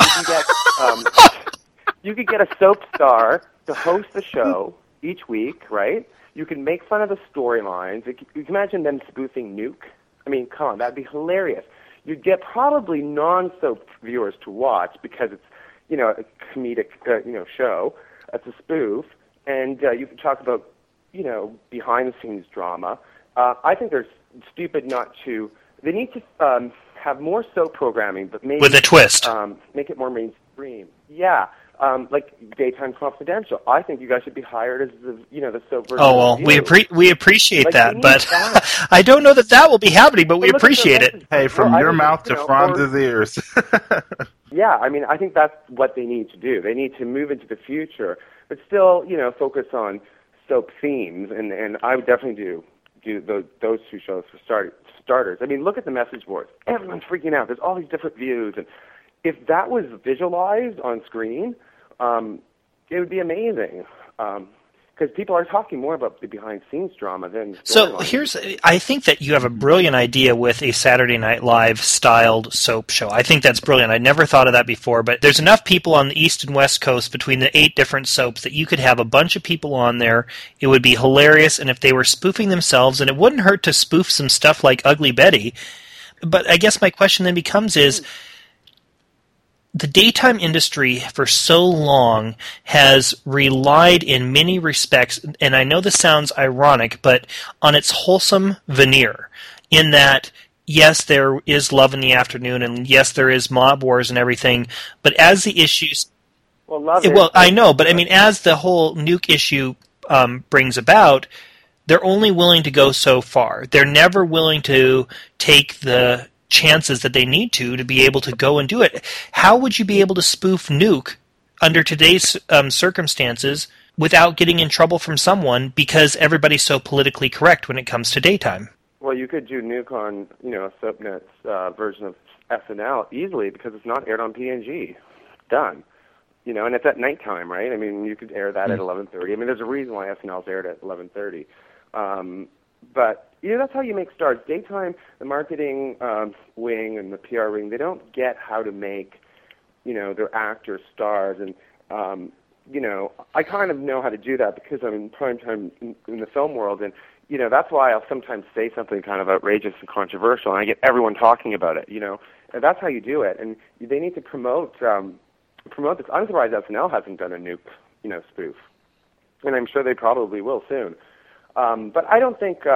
S2: could get a soap star to host the show each week, right? You can make fun of the storylines. You can imagine them spoofing Nuke. I mean, come on, that'd be hilarious. You'd get probably non-soap viewers to watch because it's, a comedic, show. It's a spoof, and you can talk about, behind-the-scenes drama. I think they're stupid not to. They need to have more soap programming, but maybe
S1: with a twist.
S2: Make it more mainstream. Yeah. Like Daytime Confidential. I think you guys should be hired as the soap version.
S1: Oh, well, we appreciate that, but I don't know that will be happening, but we appreciate it.
S3: Hey, from your mouth to Franz's ears.
S2: Yeah, I think that's what they need to do. They need to move into the future, but still, focus on soap themes, and I would definitely do those two shows for starters. Look at the message boards. Everyone's freaking out. There's all these different views, and if that was visualized on screen, it would be amazing. because people are talking more about the behind-scenes drama than the
S1: So
S2: storyline.
S1: I think that you have a brilliant idea with a Saturday Night Live styled soap show. I think that's brilliant. I never thought of that before, but there's enough people on the East and West Coast between the 8 different soaps that you could have a bunch of people on there. It would be hilarious, and if they were spoofing themselves, and it wouldn't hurt to spoof some stuff like Ugly Betty. But I guess my question then becomes is, the daytime industry for so long has relied in many respects, and I know this sounds ironic, but on its wholesome veneer, in that, yes, there is love in the afternoon, and yes, there is mob wars and everything, but as the issues...
S2: Well,
S1: I know, but I mean, as the whole nuke issue brings about, they're only willing to go so far. They're never willing to take the chances that they need to be able to go and do it. How would you be able to spoof nuke under today's circumstances without getting in trouble from someone because everybody's so politically correct when it comes to daytime?
S2: Well, you could do nuke on, SoapNet's version of SNL easily because it's not aired on PNG. Done. And it's at nighttime, right? I mean, you could air that at 11:30. I mean, there's a reason why SNL's aired at 11:30. But that's how you make stars. Daytime, the marketing wing and the PR wing, they don't get how to make, their actors stars. And, I kind of know how to do that because I'm in prime time in the film world. And, that's why I'll sometimes say something kind of outrageous and controversial, and I get everyone talking about it, And that's how you do it. And they need to promote this. I'm surprised SNL hasn't done a nuke, spoof. And I'm sure they probably will soon. But I don't think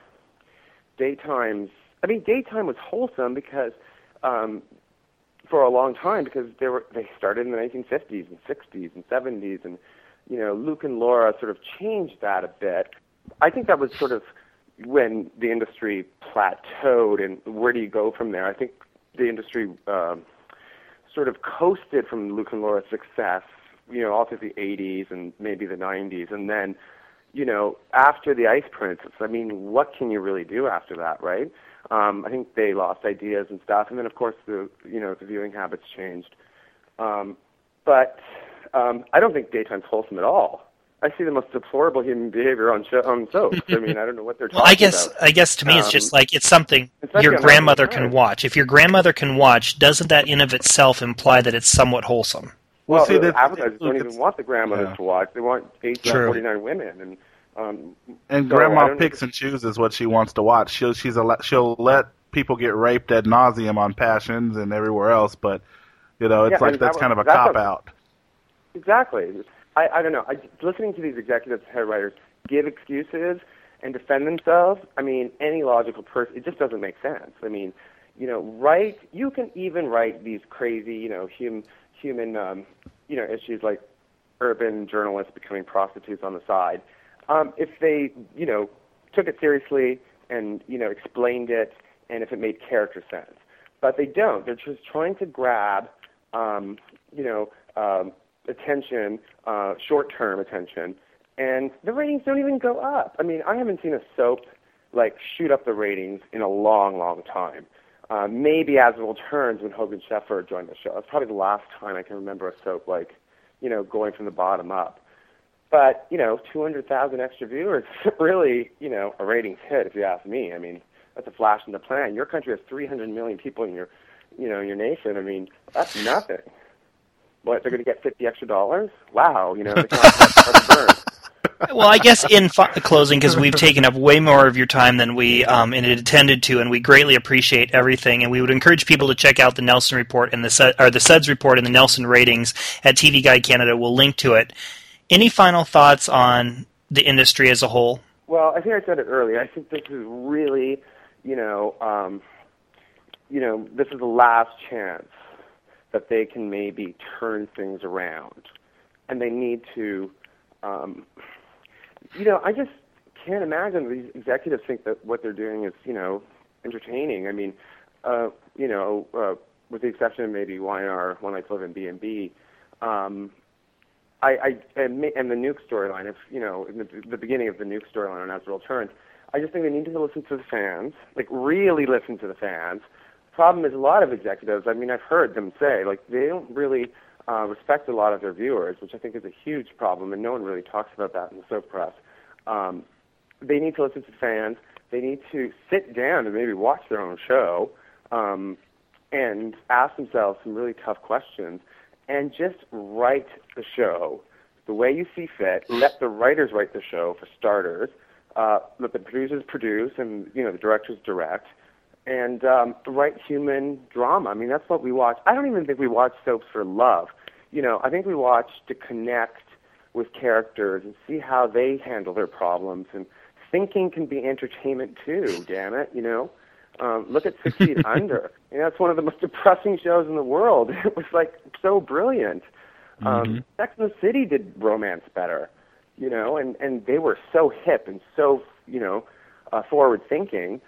S2: daytime was wholesome because for a long time because they started in the 1950s and 60s and 70s, and Luke and Laura sort of changed that a bit. I think that was sort of when the industry plateaued, and where do you go from there? I think the industry sort of coasted from Luke and Laura's success, all through the 80s and maybe the 90s, and then after the Ice Princess, I mean, what can you really do after that, right? I think they lost ideas and stuff, and then of course the viewing habits changed. But I don't think daytime's wholesome at all. I see the most deplorable human behavior on soaps. I mean, I don't know what they're talking about.
S1: I guess to me it's just like it's something your grandmother can watch. If your grandmother can watch, doesn't that in of itself imply that it's somewhat wholesome?
S2: Well, the advertisers don't even want the grandmothers to watch. They want 49 women,
S3: and Grandma picks and chooses what she wants to watch. She'll let people get raped ad nauseum on Passions and everywhere else, but it's like that's kind of a cop out.
S2: Exactly. I don't know. Listening to these executives, head writers, give excuses and defend themselves. I mean, any logical person, it just doesn't make sense. I mean, you can even write these crazy, human issues like urban journalists becoming prostitutes on the side. If they, took it seriously and, explained it, and if it made character sense. But they don't. They're just trying to grab, attention, short-term attention, and the ratings don't even go up. I mean, I haven't seen a soap, shoot up the ratings in a long, long time. Maybe As the World Turns when Hogan Sheffer joined the show. That's probably the last time I can remember a soap going from the bottom up. But, 200,000 extra viewers, really, a ratings hit if you ask me. I mean, that's a flash in the pan. Your country has 300 million people in your nation. I mean, that's nothing. What, they're going to get $50 extra? Wow, they can't burn.
S1: Well, I guess in closing, because we've taken up way more of your time than we intended to, and we greatly appreciate everything, and we would encourage people to check out the Nelson Report and the Suds Report and the Nelson ratings at TV Guide Canada. We'll link to it. Any final thoughts on the industry as a whole?
S2: Well, I think I said it earlier. I think this is really, this is the last chance that they can maybe turn things around, and they need to. I just can't imagine these executives think that what they're doing is, entertaining. I mean, with the exception of maybe YNR, One Night's Live, and B&B, and the nuke storyline, in the beginning of the nuke storyline on As the World Turns, I just think they need to listen to the fans, really listen to the fans. Problem is, a lot of executives, I mean, I've heard them say, they don't really respect a lot of their viewers, which I think is a huge problem, and no one really talks about that in the soap press. They need to listen to fans. They need to sit down and maybe watch their own show and ask themselves some really tough questions and just write the show the way you see fit. Let the writers write the show, for starters. Let the producers produce and, the directors direct. And write human drama. I mean, that's what we watch. I don't even think we watch soaps for love. I think we watch to connect with characters and see how they handle their problems. And thinking can be entertainment too, damn it, Look at 6 Feet Under. It's one of the most depressing shows in the world. It was, so brilliant. Sex and the City did romance better, and they were so hip and so, forward-thinking.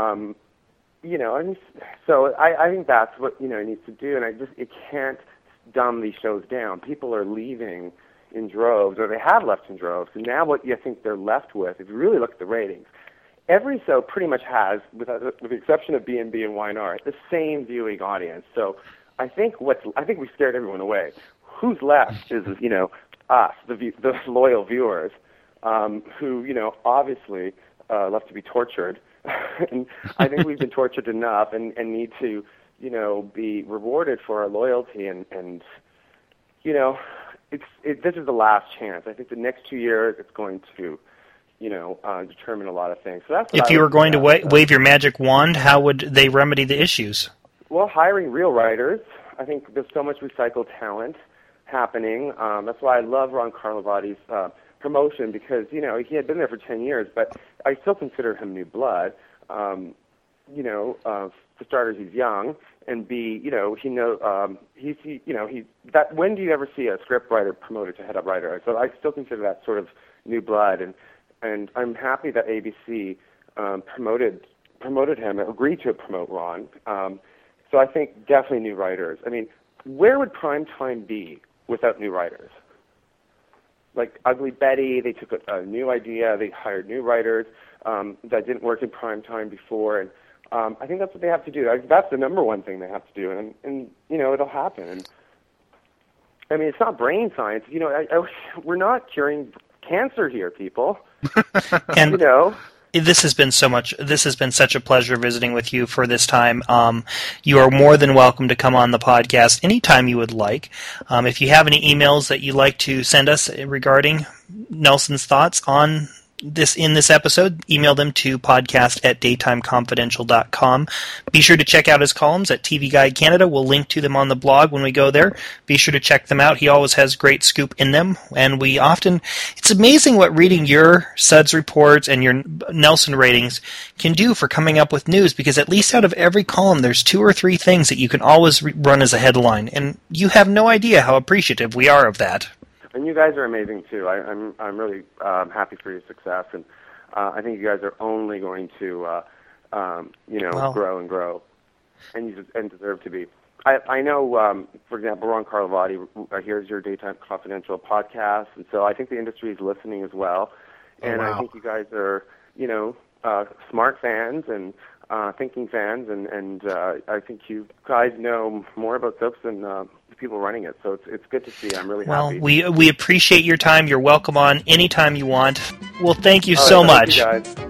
S2: So I think that's what, it needs to do, and it can't dumb these shows down. People are leaving in droves, or they have left in droves, and now what you think they're left with, if you really look at the ratings, every show pretty much has, with the exception of B&B and Y&R, the same viewing audience. So I think we scared everyone away. Who's left is, us, the loyal viewers, who, obviously love to be tortured. And I think we've been tortured enough and need to, be rewarded for our loyalty. And this is the last chance. I think the next 2 years it's going to, determine a lot of things. So that's what
S1: if you were going to wave your magic wand, how would they remedy the issues?
S2: Well, hiring real writers. I think there's so much recycled talent happening. That's why I love Ron Carlivati's promotion, because he had been there for 10 years, but I still consider him new blood. For starters, he's young, and B, when do you ever see a script writer promoted to head up writer? So I still consider that sort of new blood, and I'm happy that ABC promoted him, agreed to promote Ron. So I think definitely new writers. I mean, where would primetime be without new writers? Like Ugly Betty, they took a new idea, they hired new writers that didn't work in primetime before, and I think that's what they have to do. That's the number one thing they have to do, and it'll happen. And I mean, it's not brain science. We're not curing cancer here, people.
S1: And this has been such a pleasure visiting with you for this time. You are more than welcome to come on the podcast anytime you would like. If you have any emails that you'd like to send us regarding Nelson's thoughts on this episode, email them to podcast@daytimeconfidential.com. Be sure to check out his columns at TV Guide Canada. We'll link to them on the blog when we go there. Be sure to check them out. He always has great scoop in them, and it's amazing what reading your Suds reports and your Nelson ratings can do for coming up with news, because at least out of every column there's 2 or 3 things that you can always run as a headline, and you have no idea how appreciative we are of that.
S2: And you guys are amazing too. I'm really happy for your success, and I think you guys are only going to grow and grow, and deserve to be. I know, for example, Ron Carlivati hears your Daytime Confidential podcast, and so I think the industry is listening as well. And I think you guys are smart fans and thinking fans, and I think you guys know more about soaps than the people running it. So it's good to see. I'm really happy.
S1: Well, we appreciate your time. You're welcome on anytime you want. Well, thank you so much.
S2: Thank you guys.